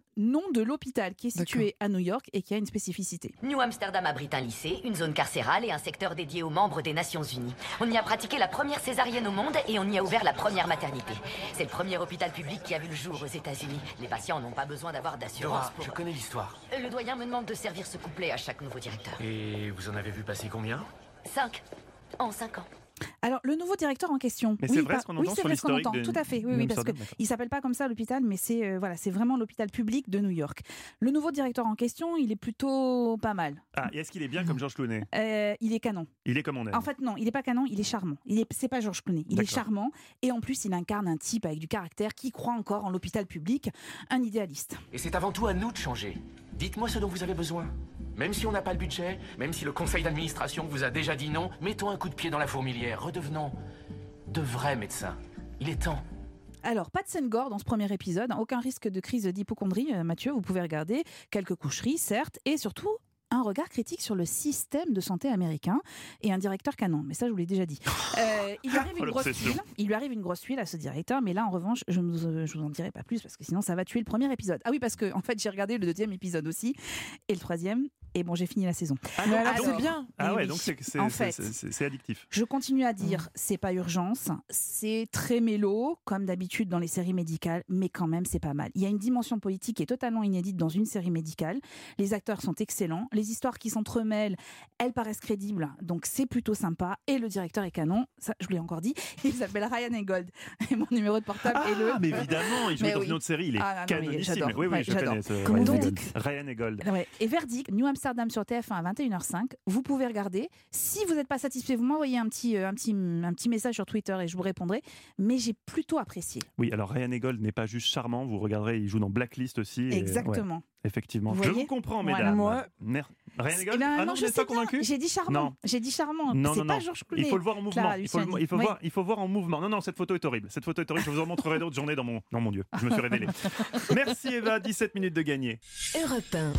nom de l'hôpital qui est situé à New York et qui a une spécificité. New Amsterdam abrite un lycée, une zone carcérale et un secteur dédié aux membres des Nations Unies. On y a pratiqué la première césarienne au monde et on y a ouvert la première maternité. C'est le premier hôpital public qui a vu le jour aux États-Unis. Les patients n'ont pas besoin d'avoir d'assurance. Dora, pour... je connais l'histoire. Le doyen me demande de servir ce couplet à chaque nouveau directeur. Et vous en avez vu passer combien? Cinq. En cinq ans. Alors, le nouveau directeur en question. Mais oui, c'est vrai pas- ce qu'on oui, entend c'est sur vrai ce qu'on l'historique entend, de tout à fait. Oui, New oui, parce Amsterdam, que d'accord. il s'appelle pas comme ça l'hôpital, mais c'est euh, voilà, c'est vraiment l'hôpital public de New York. Le nouveau directeur en question, il est plutôt pas mal. Ah, et est-ce qu'il est bien comme George Clooney? Euh, il est canon. Il est comme on aime. En fait, non, il est pas canon, il est charmant. Il est, c'est pas George Clooney. Il est D'accord. charmant et en plus, il incarne un type avec du caractère qui croit encore en l'hôpital public, un idéaliste. Et c'est avant tout à nous de changer. Dites-moi ce dont vous avez besoin. Même si on n'a pas le budget, même si le conseil d'administration vous a déjà dit non, mettons un coup de pied dans la fourmilière, redevenons de vrais médecins. Il est temps. Alors, pas de scène gore dans ce premier épisode, aucun risque de crise d'hypocondrie, euh, Mathieu, vous pouvez regarder. Quelques coucheries, certes, et surtout un regard critique sur le système de santé américain et un directeur canon. Mais ça, je vous l'ai déjà dit. Euh, il lui arrive Oh, une grosse l'obsession. tuile. Il lui arrive une grosse tuile à ce directeur, mais là, en revanche, je ne vous, je vous en dirai pas plus parce que sinon, ça va tuer le premier épisode. Ah oui, parce que en fait, j'ai regardé le deuxième épisode aussi et le troisième. Et bon, j'ai fini la saison. Ah, donc- Alors, ah, donc- bien. Ah Eh ouais, oui. donc c'est c'est- En c'est- fait, c'est- c'est- c'est addictif. je continue à dire, c'est pas urgence, c'est très mélo, comme d'habitude dans les séries médicales, mais quand même, c'est pas mal. Il y a une dimension politique qui est totalement inédite dans une série médicale. Les acteurs sont excellents, les histoires qui s'entremêlent, elles paraissent crédibles, donc c'est plutôt sympa. Et le directeur est canon, ça, je vous l'ai encore dit, il s'appelle Ryan Eggold. Et mon numéro de portable Ah, est le. mais évidemment, il joue Mais dans oui. une autre série, il est Ah, non, non, mais canonissime. j'adore. Oui, oui, Ouais, je j'adore. connais ce Comment Ryan vous Eggold. dites Ryan Eggold. Ouais. Et verdict, New Amsterdam sur T F un à vingt et une heures cinq. Vous pouvez regarder. Si vous n'êtes pas satisfait, vous m'envoyez un petit, euh, un, petit, un petit message sur Twitter et je vous répondrai. Mais j'ai plutôt apprécié. Oui, alors Ryan Eggold n'est pas juste charmant, vous regarderez, il joue dans Blacklist aussi. et- Exactement. ouais, effectivement. Vous je voyez vous comprends, Voilà. mesdames. Moi- Mer- Ryan Eh Eggold ben, Ah non, non, je vous n'êtes sais pas bien. convaincu J'ai dit charmant. Non. J'ai dit charmant. Non, C'est non, pas non. Georges Clooney. Il faut le voir en mouvement. Clara Il faut, le, Luciani. il, faut Oui. voir, il faut voir en mouvement. Non, non, cette photo est horrible. Cette photo est horrible. Je vous en montrerai d'autres journées dans mon. Non, mon Dieu, je me suis révélé. Merci Eva, dix-sept minutes de gagné. Europe un.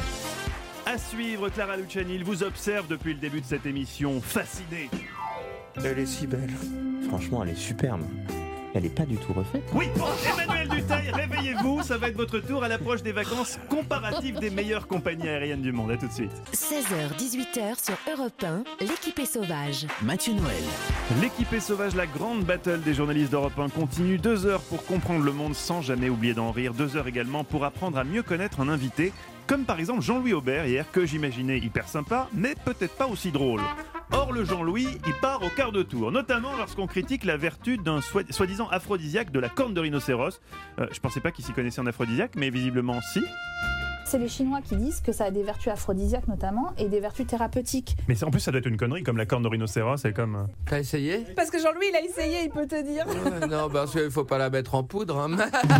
À suivre, Clara Luciani, il vous observe depuis le début de cette émission, fasciné. Elle est si belle. Franchement, elle est superbe. Elle est pas du tout refaite. Oui, bon, Emmanuel Duteil, réveillez-vous, ça va être votre tour à l'approche des vacances comparatives des meilleures compagnies aériennes du monde. À tout de suite. seize heures dix-huit heures sur Europe un, l'équipe est sauvage. Mathieu Noël. L'équipe est sauvage, la grande battle des journalistes d'Europe un continue. Deux heures pour comprendre le monde sans jamais oublier d'en rire. Deux heures également pour apprendre à mieux connaître un invité. Comme par exemple Jean-Louis Aubert hier, que j'imaginais hyper sympa, mais peut-être pas aussi drôle. Or, le Jean-Louis, il part au quart de tour, notamment lorsqu'on critique la vertu d'un soi- soi-disant aphrodisiaque de la corne de rhinocéros. Euh, je pensais pas qu'il s'y connaissait en aphrodisiaque, mais visiblement si. C'est les Chinois qui disent que ça a des vertus aphrodisiaques notamment et des vertus thérapeutiques. Mais en plus, ça doit être une connerie, comme la corne de rhinocéros, c'est comme... T'as essayé? Parce que Jean-Louis, il a essayé, il peut te dire. Ouais, non, parce qu'il faut pas la mettre en poudre. Hein.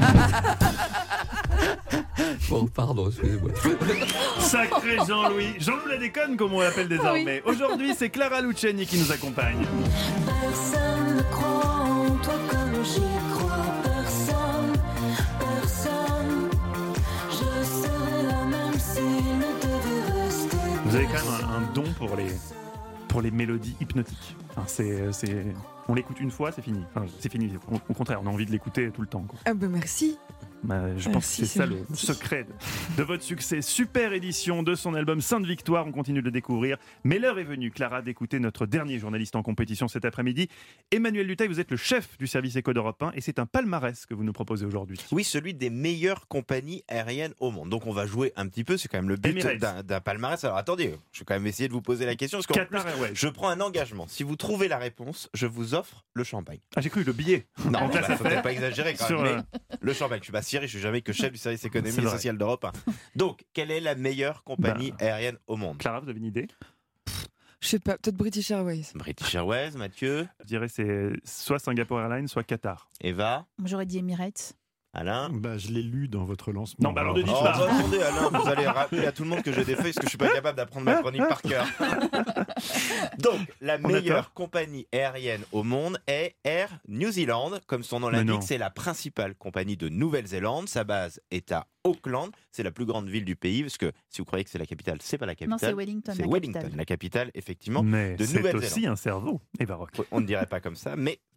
Bon, pardon, excusez-moi. Sacré Jean-Louis. Jean-Louis la déconne, comme on l'appelle désormais. Aujourd'hui, c'est Clara Luciani qui nous accompagne. Personne ne croit en toi comme j'y crois. Personne, personne. Je serai là même s'il ne devait rester. Vous avez quand même un, un don pour les, pour les mélodies hypnotiques. Enfin, c'est, c'est, on l'écoute une fois, c'est fini. Enfin, c'est fini. Au, au contraire, on a envie de l'écouter tout le temps, quoi. Ah ben merci. Bah, je pense Merci, que c'est ça c'est le gentil. secret de, de votre succès. Super édition de son album Sainte Victoire, on continue de le découvrir. Mais l'heure est venue, Clara, d'écouter notre dernier journaliste en compétition cet après-midi. Emmanuel Duteil, vous êtes le chef du service éco d'Europe un et c'est un palmarès que vous nous proposez aujourd'hui. Oui, celui des meilleures compagnies aériennes au monde. Donc on va jouer un petit peu, c'est quand même le but Emirates. d'un, d'un palmarès. Alors attendez, je vais quand même essayer de vous poser la question. Parce qu'en Qatar plus, Airways. je prends un engagement. Si vous trouvez la réponse, je vous offre le champagne. Ah, j'ai cru le billet. Non, En bah, classe faut F R. peut-être pas exagérer quand Sur, même. euh, Mais le champagne, je suis pas si riche, je suis jamais que chef du service économie C'est et vrai. social d'Europe un. Donc, quelle est la meilleure compagnie Bah, aérienne au monde? Clara, vous avez une idée? Je sais pas, peut-être British Airways. British Airways, Mathieu, Je dirais c'est soit Singapore Airlines, soit Qatar. Eva, Moi, j'aurais dit Emirates. Alain. Bah, je l'ai lu dans votre lancement. Non, bah alors ne Oh, dites pas. bah, attendez, Alain, vous allez rappeler à tout le monde que j'ai des feuilles parce que je suis pas capable d'apprendre ma chronique par cœur. Donc, la On a meilleure tort. compagnie aérienne au monde est Air New Zealand. Comme son nom Mais non. l'indique, c'est la principale compagnie de Nouvelle-Zélande. Sa base est à Auckland. C'est la plus grande ville du pays parce que si vous croyez que c'est la capitale, c'est pas la capitale. Non, c'est Wellington, C'est la Wellington, capitale. la capitale, effectivement, Mais de c'est Nouvelle-Zélande. aussi un cerveau et baroque. On ne dirait pas comme ça, mais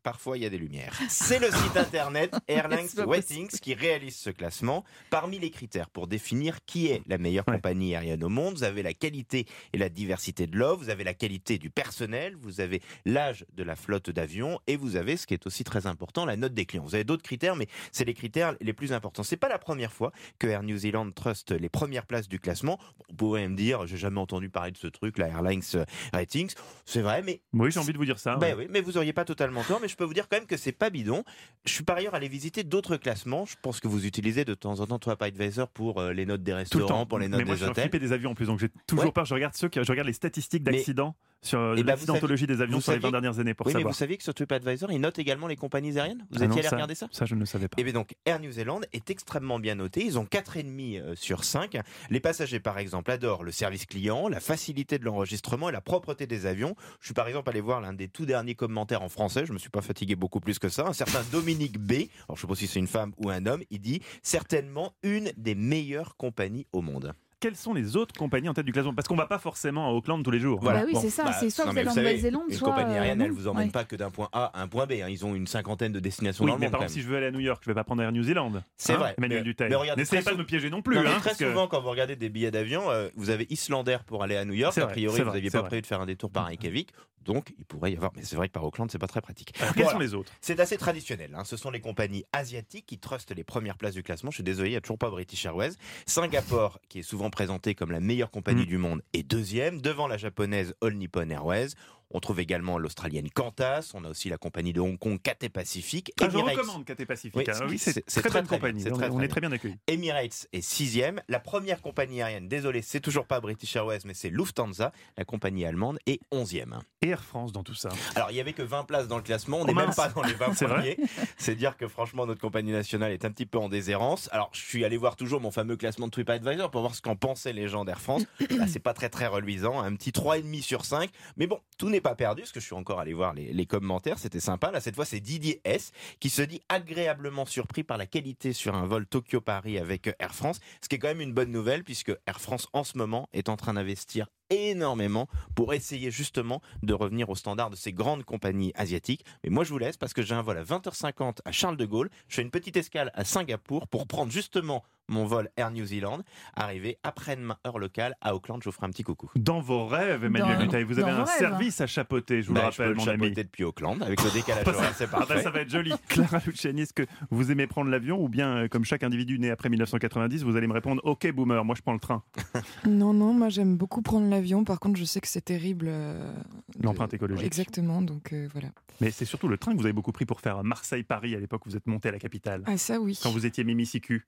parfois il y a des lumières. C'est le site internet Airlines Ratings qui réalise ce classement. Parmi les critères pour définir qui est la meilleure ouais. compagnie aérienne au monde, vous avez la qualité et la diversité de l'offre, vous avez la qualité du personnel, vous avez l'âge de la flotte d'avions et vous avez, ce qui est aussi très important, la note des clients. Vous avez d'autres critères, mais c'est les critères les plus importants. C'est pas la première fois que Air New Zealand trust les premières places du classement. Bon, vous pourrez me dire, j'ai jamais entendu parler de ce truc, la Airlines Ratings. C'est vrai, mais... Oui, j'ai envie de vous dire ça. Ben ouais. oui, mais vous auriez pas totalement tort, mais je peux vous dire quand même que c'est pas bidon. Je suis par ailleurs allé visiter d'autres classements. Je pense que vous utilisez de temps en temps TripAdvisor pour euh, les notes des restaurants, pour les notes mais moi, des je suis hôtels. flippé des avions en plus, donc j'ai toujours ouais. peur. Je regarde ceux qui, je regarde les statistiques d'accidents sur euh, l'accidentologie des avions sur les vingt dernières années pour oui, savoir. Mais vous saviez que sur TripAdvisor, ils notent également les compagnies aériennes. Vous ah étiez non, allé ça, regarder ça? Ça, je ne le savais pas. Et bien donc, Air New Zealand est extrêmement bien noté. Ils ont quatre virgule cinq sur cinq. Les passagers, par exemple, adorent le service client, la facilité de l'enregistrement et la propreté des avions. Je suis par exemple allé voir l'un des tout derniers commentaires en français. Je me suis pas fatigué beaucoup plus que ça. Un certain Dominique B. Alors je sais pas si c'est une femme ou un homme. Il dit certainement une des meilleures compagnies au monde. Quelles sont les autres compagnies en tête du classement? Parce qu'on ne va pas forcément à Auckland tous les jours. Voilà. Bah oui, bon, c'est ça. Bah, c'est soit non, vous êtes en Nouvelle-Zélande, une soit. Une compagnie aérienne, euh, elle ne vous emmène ouais. pas que d'un point A à un point B. Hein. Ils ont une cinquantaine de destinations oui, dans le mais monde. Par exemple, si je veux aller à New York, je ne vais pas prendre Air New Zealand. C'est hein, vrai. Emmanuel Dutheil. N'essayez pas de me piéger non plus. Non, hein, très parce souvent, que... quand vous regardez des billets d'avion, euh, vous avez Islander pour aller à New York. A priori, vous n'aviez pas vrai. prévu de faire un détour par Reykjavik. Donc, il pourrait y avoir. Mais c'est vrai que par Auckland, c'est pas très pratique. Alors, quelles sont les autres? C'est assez traditionnel. Hein. Ce sont les compagnies asiatiques qui trustent les premières places du classement. Je suis désolé, il n'y a toujours pas British Airways. Singapour, qui est souvent présenté comme la meilleure compagnie mmh. du monde, est deuxième, devant la japonaise All Nippon Airways. On trouve également l'australienne Qantas, on a aussi la compagnie de Hong Kong Cathay Pacific. Ah, je recommande Cathay Pacific. Oui, hein. oui c'est, c'est, c'est très, très bonne très compagnie. C'est on, très, on très est très bien accueillis. Emirates est sixième. La première compagnie aérienne, désolé, c'est toujours pas British Airways, mais c'est Lufthansa, la compagnie allemande, est onzième. Et Air France dans tout ça? Alors, il n'y avait que vingt places dans le classement, on n'est oh, même pas dans les vingt c'est premiers. Vrai c'est dire que franchement, notre compagnie nationale est un petit peu en déshérence. Alors, je suis allé voir toujours mon fameux classement de TripAdvisor pour voir ce qu'en pensaient les gens d'Air France. Là, c'est pas très très reluisant, un petit trois virgule cinq sur cinq. Mais bon, tout n'est pas perdu, parce que je suis encore allé voir les, les commentaires, c'était sympa. Là, cette fois, c'est Didier S. qui se dit agréablement surpris par la qualité sur un vol Tokyo-Paris avec Air France, ce qui est quand même une bonne nouvelle, puisque Air France, en ce moment, est en train d'investir énormément pour essayer justement de revenir au standard de ces grandes compagnies asiatiques. Mais moi, je vous laisse parce que j'ai un vol à vingt heures cinquante à Charles de Gaulle. Je fais une petite escale à Singapour pour prendre justement mon vol Air New Zealand, arrivé après-demain heure locale à Auckland. Je vous ferai un petit coucou. Dans vos rêves, Emmanuel Dutheil, vous avez un rêves. service à chapeauter, je vous bah, le rappelle, je peux mon le ami. chapeauter depuis Auckland avec le décalage horaire, c'est parfait. Ah bah, ça va être joli. Clara Luciani, est-ce que vous aimez prendre l'avion ou bien, comme chaque individu né après mille neuf cent quatre-vingt-dix, vous allez me répondre OK boomer, moi je prends le train? Non, non, moi j'aime beaucoup prendre l'avion. Par contre, je sais que c'est terrible. Euh, L'empreinte écologique. Exactement, donc euh, voilà. Mais c'est surtout le train que vous avez beaucoup pris pour faire Marseille-Paris à l'époque où vous êtes monté à la capitale. Ah ça oui. Quand vous étiez Mimi Sicu.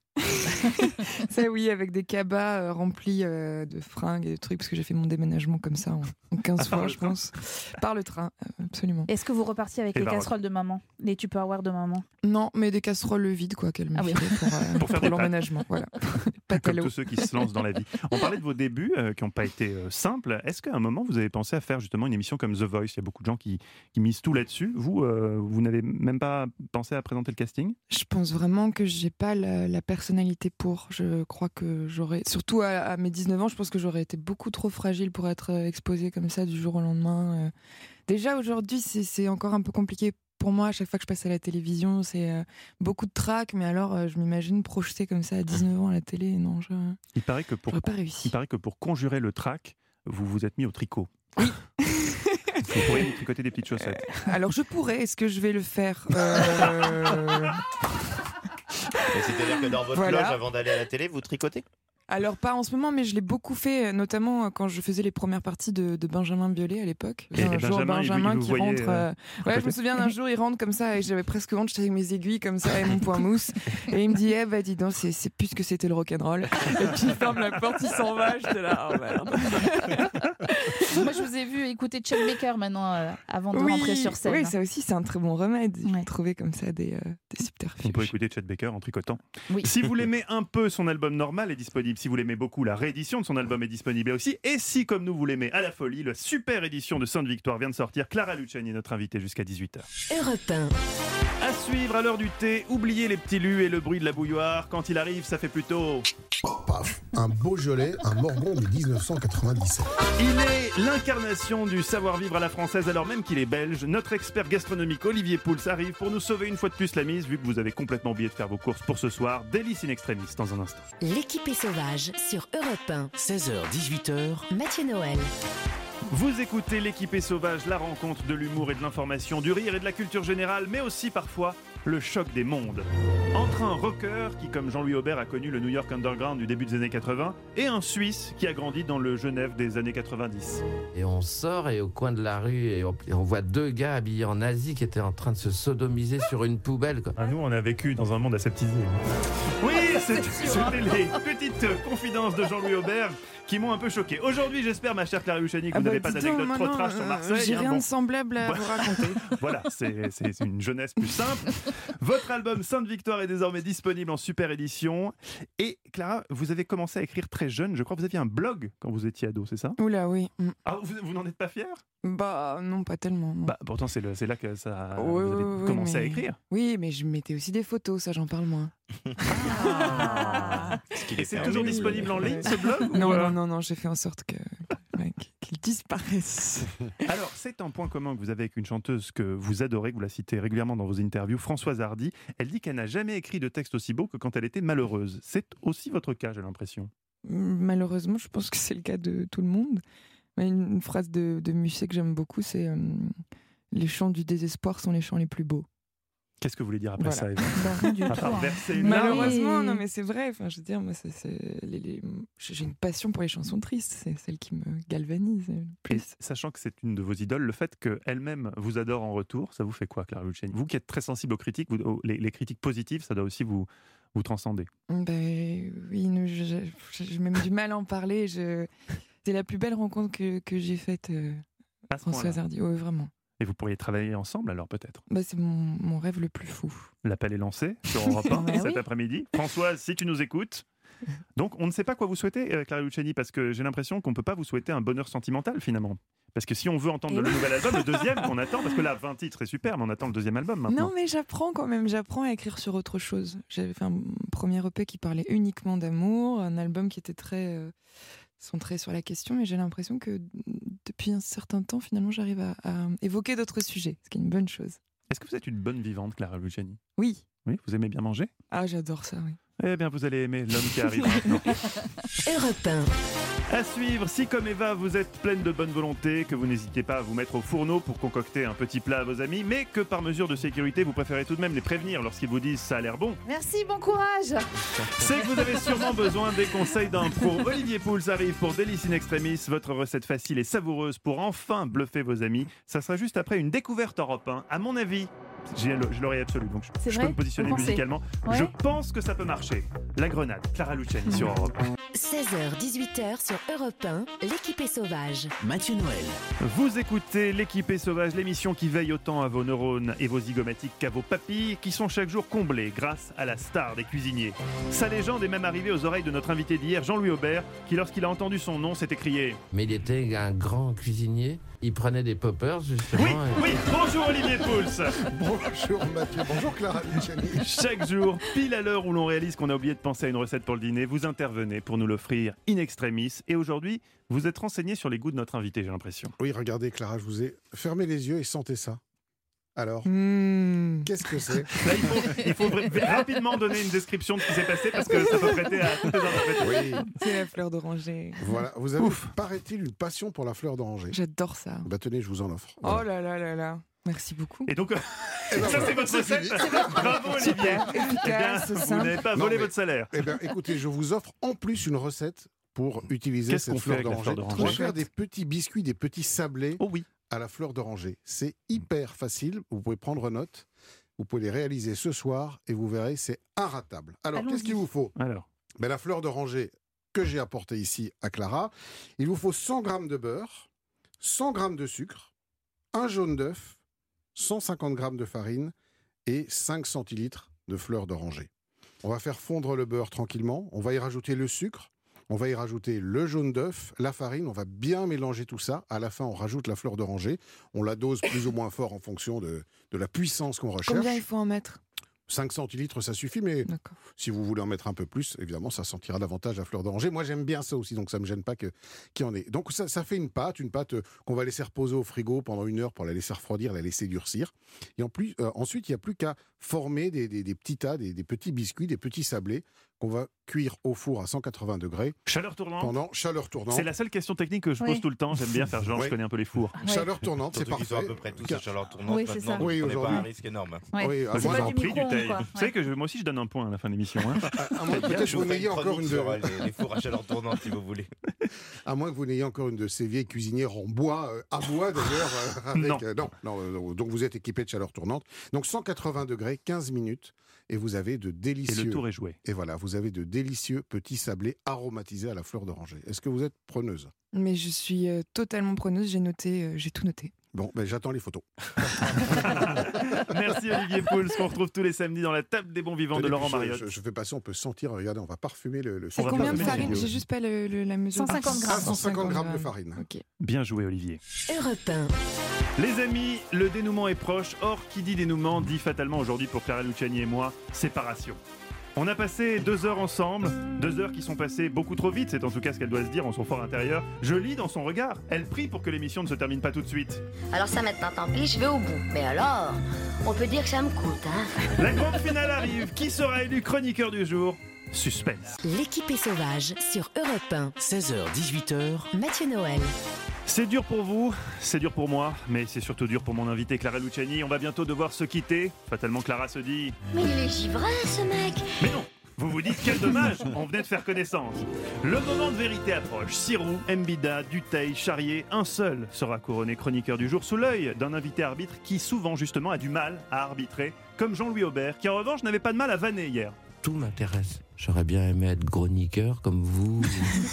Ça oui, avec des cabas euh, remplis euh, de fringues et de trucs, parce que j'ai fait mon déménagement comme ça en, en quinze fois, je pense. Par le train, euh, absolument. Est-ce que vous repartiez avec et les Baroque. casseroles de maman? Les Tupperware de maman? Non, mais des casseroles vides, quoi, qu'elle me ah oui. filait pour, euh, pour, faire pour l'emménagement. Voilà. Comme tous ceux qui se lancent dans la vie. On parlait de vos débuts euh, qui n'ont pas été euh, simples. Est-ce qu'à un moment, vous avez pensé à faire justement une émission comme The Voice? Il y a beaucoup de gens qui, qui misent tout là-dessus. Vous, euh, vous n'avez même pas pensé à présenter le casting? Je pense vraiment que j'ai pas la, la personnalité pour. Je crois que j'aurais, surtout à, à mes dix-neuf ans, je pense que j'aurais été beaucoup trop fragile pour être exposée comme ça du jour au lendemain. Euh, déjà aujourd'hui, c'est, c'est encore un peu compliqué pour moi. À chaque fois que je passe à la télévision, c'est euh, beaucoup de trac, mais alors euh, je m'imagine projetée comme ça à dix-neuf ans à la télé. Non, je. Il paraît que pour, pas réussi. Il paraît que pour conjurer le trac, vous vous êtes mis au tricot. Oui. Vous pourriez vous tricoter des petites chaussettes. Euh, alors je pourrais. Est-ce que je vais le faire? euh... C'est-à-dire que dans votre voilà. loge, avant d'aller à la télé, vous tricotez? Alors pas en ce moment, mais je l'ai beaucoup fait, notamment quand je faisais les premières parties de, de Benjamin Biolay à l'époque. Et, un et jour, Benjamin, Benjamin il, il qui voyait, rentre. Euh... Ouais, je me souviens d'un jour, il rentre comme ça et j'avais presque honte, j'étais avec mes aiguilles comme ça et mon point mousse. Et il me dit, eh bah dis donc, c'est, c'est plus que c'était le rock'n'roll. Et puis il ferme la porte, il s'en va, j'étais là, oh merde. Moi, je vous ai vu écouter Chet Baker maintenant, euh, avant de oui, rentrer sur scène. Oui, ça aussi, c'est un très bon remède. Ouais. Trouver comme ça des, euh, des subterfuges. On peut écouter Chet Baker en tricotant. Oui. Si vous l'aimez un peu, son album normal est disponible. Si vous l'aimez beaucoup, la réédition de son album est disponible aussi. Et si, comme nous, vous l'aimez à la folie, la super édition de Sainte-Victoire vient de sortir. Clara Luciani est notre invitée jusqu'à dix-huit heures. Europe un. À suivre à l'heure du thé, oubliez les petits lus et le bruit de la bouilloire. Quand il arrive, ça fait plutôt... Paf, un Beaujolais, un Morgon de dix-neuf cent quatre-vingt-dix-sept. Il est l'incarnation du savoir-vivre à la française alors même qu'il est belge. Notre expert gastronomique Olivier Pouls arrive pour nous sauver une fois de plus la mise vu que vous avez complètement oublié de faire vos courses pour ce soir. Délice in extremis dans un instant. L'équipée sauvage sur Europe un. seize heures, dix-huit heures. Mathieu Noël. Vous écoutez l'équipée sauvage, la rencontre de l'humour et de l'information, du rire et de la culture générale, mais aussi parfois le choc des mondes. Entre un rocker qui, comme Jean-Louis Aubert, a connu le New York Underground du début des années quatre-vingts, et un Suisse qui a grandi dans le Genève des années quatre-vingt-dix. Et on sort et au coin de la rue et on, et on voit deux gars habillés en nazi qui étaient en train de se sodomiser sur une poubelle. Quoi. Ah, nous, on a vécu dans un monde aseptisé. Oui, c'était les petites confidences de Jean-Louis Aubert qui m'ont un peu choqué. Aujourd'hui, j'espère, ma chère Clara Luciani, que vous ah bah, n'avez pas d'anecdote trop non, trash sur Marseille. J'ai hein, rien bon. de semblable à vous raconter. Voilà, c'est, c'est, c'est une jeunesse plus simple. Votre album Sainte Victoire est désormais disponible en super édition. Et Clara, vous avez commencé à écrire très jeune. Je crois que vous aviez un blog quand vous étiez ado, c'est ça ? Oula, oui. Ah, vous, vous n'en êtes pas fier ? Bah non, pas tellement. Non. Bah, pourtant, c'est, le, c'est là que ça, oui, vous avez oui, commencé mais... à écrire. Oui, mais je mettais aussi des photos, ça j'en parle moins. Ah. Et c'est toujours disponible en ligne, ce blog ? Non, ou... non, non, non, j'ai fait en sorte que, ouais, qu'il disparaisse. Alors, c'est un point commun que vous avez avec une chanteuse que vous adorez, que vous la citez régulièrement dans vos interviews, Françoise Hardy. Elle dit qu'elle n'a jamais écrit de texte aussi beau que quand elle était malheureuse. C'est aussi votre cas, j'ai l'impression. Malheureusement, je pense que c'est le cas de tout le monde. Une, une phrase de, de Musset que j'aime beaucoup, c'est euh, « Les chants du désespoir sont les chants les plus beaux ». Qu'est-ce que vous voulez dire après voilà. ça, Eva? Rien du À tout. part hein. verser une Malheureusement, larme. non mais c'est vrai. Enfin, je veux dire, moi, c'est, c'est, les, les, j'ai une passion pour les chansons tristes. C'est celle qui me galvanise le plus. Et sachant que c'est une de vos idoles, le fait qu'elle-même vous adore en retour, ça vous fait quoi, Clara Luciani? Vous qui êtes très sensible aux critiques, vous, aux- les, les critiques positives, ça doit aussi vous, vous transcender. Ben oui, non, je- je- j'ai même du mal à en parler. Je... C'est la plus belle rencontre que, que j'ai faite, euh, À ce Françoise point-là. Hardy. Oui, vraiment. Et vous pourriez travailler ensemble alors peut-être? Bah, c'est mon, mon rêve le plus fou. L'appel est lancé sur Europe un Bah cet oui. après-midi. Françoise, si tu nous écoutes. Donc, on ne sait pas quoi vous souhaiter, euh, Clara Luciani, parce que j'ai l'impression qu'on ne peut pas vous souhaiter un bonheur sentimental finalement. Parce que si on veut entendre Et le oui. nouvel album, le deuxième qu'on attend, parce que là, vingt titres, c'est super, mais on attend le deuxième album maintenant. Non, mais j'apprends quand même. J'apprends à écrire sur autre chose. J'avais fait un premier E P qui parlait uniquement d'amour, un album qui était très euh, centré sur la question, mais j'ai l'impression que depuis un certain temps, finalement, j'arrive à, à évoquer d'autres sujets, ce qui est une bonne chose. Est-ce que vous êtes une bonne vivante, Clara Luciani? Oui. Oui, vous aimez bien manger? Ah, j'adore ça, oui. Eh bien, vous allez aimer l'homme qui arrive maintenant. Europe un. À suivre, si comme Eva, vous êtes pleine de bonne volonté, que vous n'hésitez pas à vous mettre au fourneau pour concocter un petit plat à vos amis, mais que par mesure de sécurité, vous préférez tout de même les prévenir lorsqu'ils vous disent ça a l'air bon, Merci, bon courage. c'est que vous avez sûrement besoin des conseils d'un pro. Olivier Pouls arrive pour Délice in Extremis, votre recette facile et savoureuse pour enfin bluffer vos amis. Ça sera juste après une découverte Europe un. À mon avis, j'ai le- je l'aurais absolu, donc je, C'est je vrai peux me positionner Vous pensez musicalement. Ouais. Je pense que ça peut marcher. La grenade, Clara Luciani sur Europe un. seize heures, dix-huit heures sur Europe un, l'équipée sauvage. Mathieu Noël. Vous écoutez l'équipée sauvage, l'émission qui veille autant à vos neurones et vos zygomatiques qu'à vos papilles, qui sont chaque jour comblées grâce à la star des cuisiniers. Sa légende est même arrivée aux oreilles de notre invité d'hier, Jean-Louis Aubert, qui lorsqu'il a entendu son nom s'est écrié Mais il était un grand cuisinier. Il prenait des poppers, justement. Oui, et- oui, bonjour Olivier Pouls. Bonjour Mathieu, bonjour Clara Luciani. Chaque jour, pile à l'heure où l'on réalise qu'on a oublié de penser à une recette pour le dîner, vous intervenez pour nous l'offrir in extremis. Et aujourd'hui, vous êtes renseigné sur les goûts de notre invité, j'ai l'impression. Oui, regardez Clara, je vous ai fermé les yeux et sentez ça. Alors, Mmh. qu'est-ce que c'est? Là, il faut, il faut vra- rapidement donner une description de ce qui s'est passé parce que ça peut prêter à toutes les interprétations. Oui, C'est la fleur d'oranger. voilà, vous avez, paraît-il, une passion pour la fleur d'oranger. J'adore ça. Bah tenez, je vous en offre. Oh Voilà. là là là là. Merci beaucoup. Et donc, Eh ben ça voilà, c'est votre c'est recette. fini. Bravo Olivier. Super, Eh bien, efficace, vous simple. n'avez pas Non, volé mais- votre salaire. Eh bien, écoutez, je vous offre en plus une recette pour utiliser Qu'est-ce cette qu'on fait fleur avec la d'oranger. fleur d'oranger On va faire des petits biscuits, des petits sablés Oh oui. à la fleur d'oranger. C'est hyper facile. Vous pouvez prendre note. Vous pouvez les réaliser ce soir et vous verrez, c'est inratable. Alors, Allons-y. qu'est-ce qu'il vous faut? Alors, Ben, la fleur d'oranger que j'ai apportée ici à Clara. Il vous faut cent grammes de beurre, cent grammes de sucre, un jaune d'œuf, cent cinquante grammes de farine et cinq centilitres de fleur d'oranger. On va faire fondre le beurre tranquillement. On va y rajouter le sucre. On va y rajouter le jaune d'œuf, la farine, on va bien mélanger tout ça. À la fin, on rajoute la fleur d'oranger. On la dose plus ou moins fort en fonction de, de la puissance qu'on recherche. Combien il faut en mettre ? cinq centilitres, ça suffit, mais D'accord. si vous voulez en mettre un peu plus, évidemment, ça sentira davantage la fleur d'oranger. Moi, j'aime bien ça aussi, donc ça ne me gêne pas que, qu'il y en ait. Donc, ça, ça fait une pâte, une pâte euh, qu'on va laisser reposer au frigo pendant une heure pour la laisser refroidir, la laisser durcir. Et en plus, euh, ensuite, il n'y a plus qu'à former des, des, des petits tas, des, des petits biscuits, des petits sablés qu'on va cuire au four à cent quatre-vingts degrés. Chaleur tournante. Pendant chaleur tournante. C'est la seule question technique que je pose Oui. tout le temps. J'aime bien faire genre, Oui. je connais un peu les fours. Ouais. Chaleur tournante, c'est Surtout qu'ils parfait. sont à peu près tous à chaleur tournante Oui, c'est maintenant, ça. donc Oui, on n'est pas aujourd'hui. à un risque énorme. Ouais. Oui, à Moi, moins j'ai d'un- pris du taille. quoi. Vous savez que je- moi aussi je donne un point à la fin de l'émission. Hein. À moins que peut-être Je vous vous ferai n'ayez une encore chronique une de... sur, euh, les, les fours à chaleur tournante si vous voulez. À moins que vous n'ayez encore une de ces vieilles cuisinières en bois, euh, à bois d'ailleurs. euh, avec, Non. euh, non, non, euh, donc vous êtes équipé de chaleur tournante. Donc cent quatre-vingts degrés, quinze minutes, et vous avez de délicieux... Et le tour est joué. Et voilà, vous avez de délicieux petits sablés aromatisés à la fleur d'oranger. Est-ce que vous êtes preneuse? Mais je suis euh, totalement preneuse, j'ai noté, euh, j'ai tout noté. Bon, ben j'attends les photos. Merci Olivier Pouls, qu'on retrouve tous les samedis dans la table des bons vivants de Tenez, Laurent je, Mariotte. Je, je fais passer, on peut sentir, regardez, on va parfumer le... le C'est on va combien de parfumer le farine? studio. J'ai juste pas le, le- la mesure. cent cinquante grammes. Ah, cent cinquante grammes de farine. Ok. Bien joué Olivier. Europe un. Les amis, le dénouement est proche. Or, qui dit dénouement dit fatalement aujourd'hui pour Clara Luciani et moi, séparation. On a passé deux heures ensemble, deux heures qui sont passées beaucoup trop vite, c'est en tout cas ce qu'elle doit se dire en son fort intérieur. Je lis dans son regard, elle prie pour que l'émission ne se termine pas tout de suite. Alors ça maintenant, tant pis, je vais au bout. Mais alors, on peut dire que ça me coûte, hein. La grande finale arrive, qui sera élu chroniqueur du jour? Suspense. L'équipe est sauvage sur Europe un. seize heures, dix-huit heures. Mathieu Noël. C'est dur pour vous, c'est dur pour moi, mais c'est surtout dur pour mon invité Clara Luciani. On va bientôt devoir se quitter. Fatalement, Clara se dit... Mais il est givré, ce mec. Mais non, vous vous dites quel dommage, on venait de faire connaissance. Le moment de vérité approche. Sirou, Mbida, Dutheil, Charrier, un seul sera couronné chroniqueur du jour sous l'œil d'un invité arbitre qui souvent justement a du mal à arbitrer, comme Jean-Louis Aubert, qui en revanche n'avait pas de mal à vanner hier. Tout m'intéresse. J'aurais bien aimé être chroniqueur comme vous.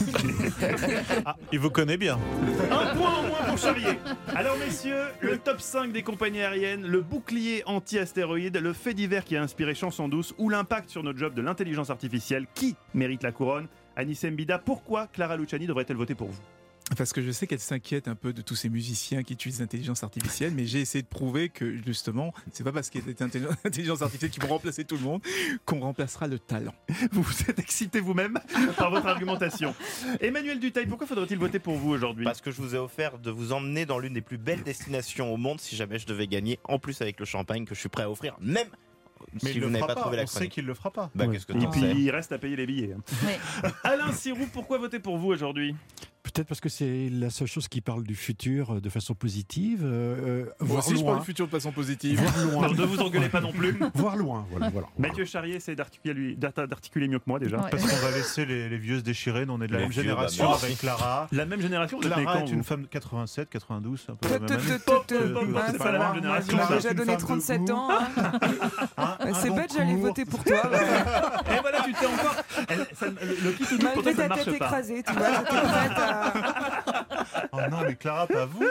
Ah, il vous connaît bien. Un point en moins pour Charrier. Alors messieurs, le top cinq des compagnies aériennes, le bouclier anti-astéroïde, le fait divers qui a inspiré Chanson douce ou l'impact sur notre job de l'intelligence artificielle, qui mérite la couronne? Anis Mbida, pourquoi Clara Luciani devrait-elle voter pour vous? Parce que je sais qu'elle s'inquiète un peu de tous ces musiciens qui utilisent l'intelligence artificielle, mais j'ai essayé de prouver que justement, c'est pas parce qu'il y a l'intelligence artificielle qui vont remplacer tout le monde qu'on remplacera le talent. Vous vous êtes excité vous-même par votre argumentation. Emmanuel Dutheil, pourquoi faudrait-il voter pour vous aujourd'hui? Parce que je vous ai offert de vous emmener dans l'une des plus belles destinations au monde si jamais je devais gagner, en plus avec le champagne que je suis prêt à offrir, même Mais si il vous le n'avez fera pas pas, trouvé la on sait chronique. qu'il le fera pas. Bah, Ouais. qu'est-ce que Et t'en puis sais il reste à payer les billets. hein. Alain Sirou, pourquoi voter pour vous aujourd'hui? Peut-être parce que c'est la seule chose qui parle du futur de façon positive. Euh, Moi voir aussi, je loin. parle du futur de façon positive. Voir loin. Non, ne vous engueulez pas non plus. Voir loin, voilà, voilà. Mathieu Charrier essaie d'articuler, d'art- d'articuler mieux que moi déjà. Ouais. Parce qu'on va laisser les, les vieux se déchirer. Nous, on est de la Les même vieux, génération bah, merci. avec Clara. La même génération, vous êtes né Clara quand, est vous une femme de quatre-vingt-sept, quatre-vingt-douze, un peu Tout, la même tout, année. tout, Pop, tout, pop, pop, bah, c'est ça pas la va. même génération, Moi, ça. J'ai déjà Une donné femme de trente-sept goût. ans. hein. Un- un C'est long bête, j'allais cours. voter pour toi. ouais. Et voilà, tu t'es encore. Elle- ça- le le kit ou pour toi, Malgré ça ne ta marche tête pas. écrasée, tu vois, j'étais prête à... Oh non, mais Clara, pas vous.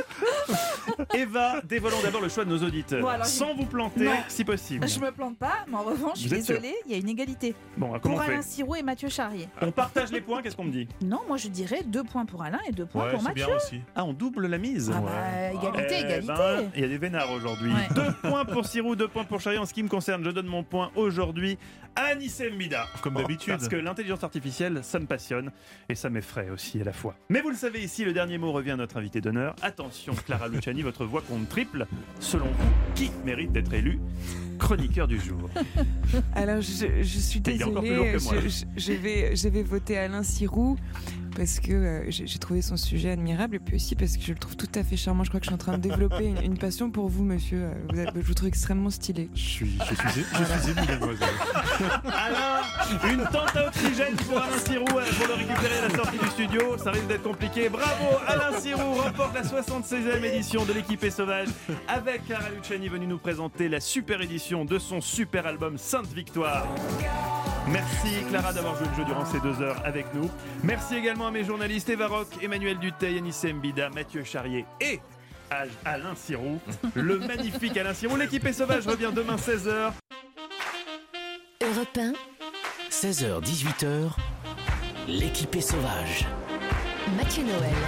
Eva, dévoilons d'abord le choix de nos auditeurs. Bon, alors, sans vous planter, Non. si possible. Je me plante pas, mais en revanche, je suis Vous êtes sûr? désolée, il y a une égalité. Bon, alors, comment Pour on fait Alain Sirou et Mathieu Charrier. On partage les points, qu'est-ce qu'on me dit? Non, moi je dirais deux points pour Alain et deux points Ouais, pour c'est Mathieu. bien aussi. Ah, on double la mise. Ah bah, égalité, Eh égalité. ben, il y a des vénards aujourd'hui. Ouais. Deux points pour Sirou, deux points pour Charrier. En ce qui me concerne, je donne mon point aujourd'hui à Anis Mbida. Comme d'habitude. Parce que l'intelligence artificielle, ça me passionne et ça m'effraie aussi à la fois. Mais vous le savez ici, le dernier mot revient à notre invité d'honneur. Attention, Clara Luciani, votre voix compte triple. Selon vous, qui mérite d'être élu chroniqueur du jour? Alors, je, je suis Il est encore plus désolée, lourd que moi. je, je- je vais, je vais voter Alain Sirou parce que euh, j'ai j'ai trouvé son sujet admirable et puis aussi parce que je le trouve tout à fait charmant. Je crois que je suis en train de développer une, une passion pour vous, monsieur. Euh, Vous êtes, je vous trouve extrêmement stylé. Je suis, je suis, je suis ému, mademoiselle. Alain, une tente à oxygène pour Alain Sirou euh, pour le récupérer à la sortie du studio. Ça risque d'être compliqué. Bravo, Alain Sirou remporte la soixante-seizième édition de l'équipe est sauvage avec Clara Luciani venue nous présenter la super édition de son super album Sainte Victoire. Merci Clara d'avoir joué le jeu durant ces deux heures avec nous. Merci également à mes journalistes Eva Rock, Emmanuel Dutheil, Anis Mbida, Mathieu Charrier et à Alain Sirou, le magnifique Alain Sirou. L'équipe est sauvage revient demain seize heures. Europe un. seize heures, dix-huit heures. L'équipée sauvage. Mathieu Noël.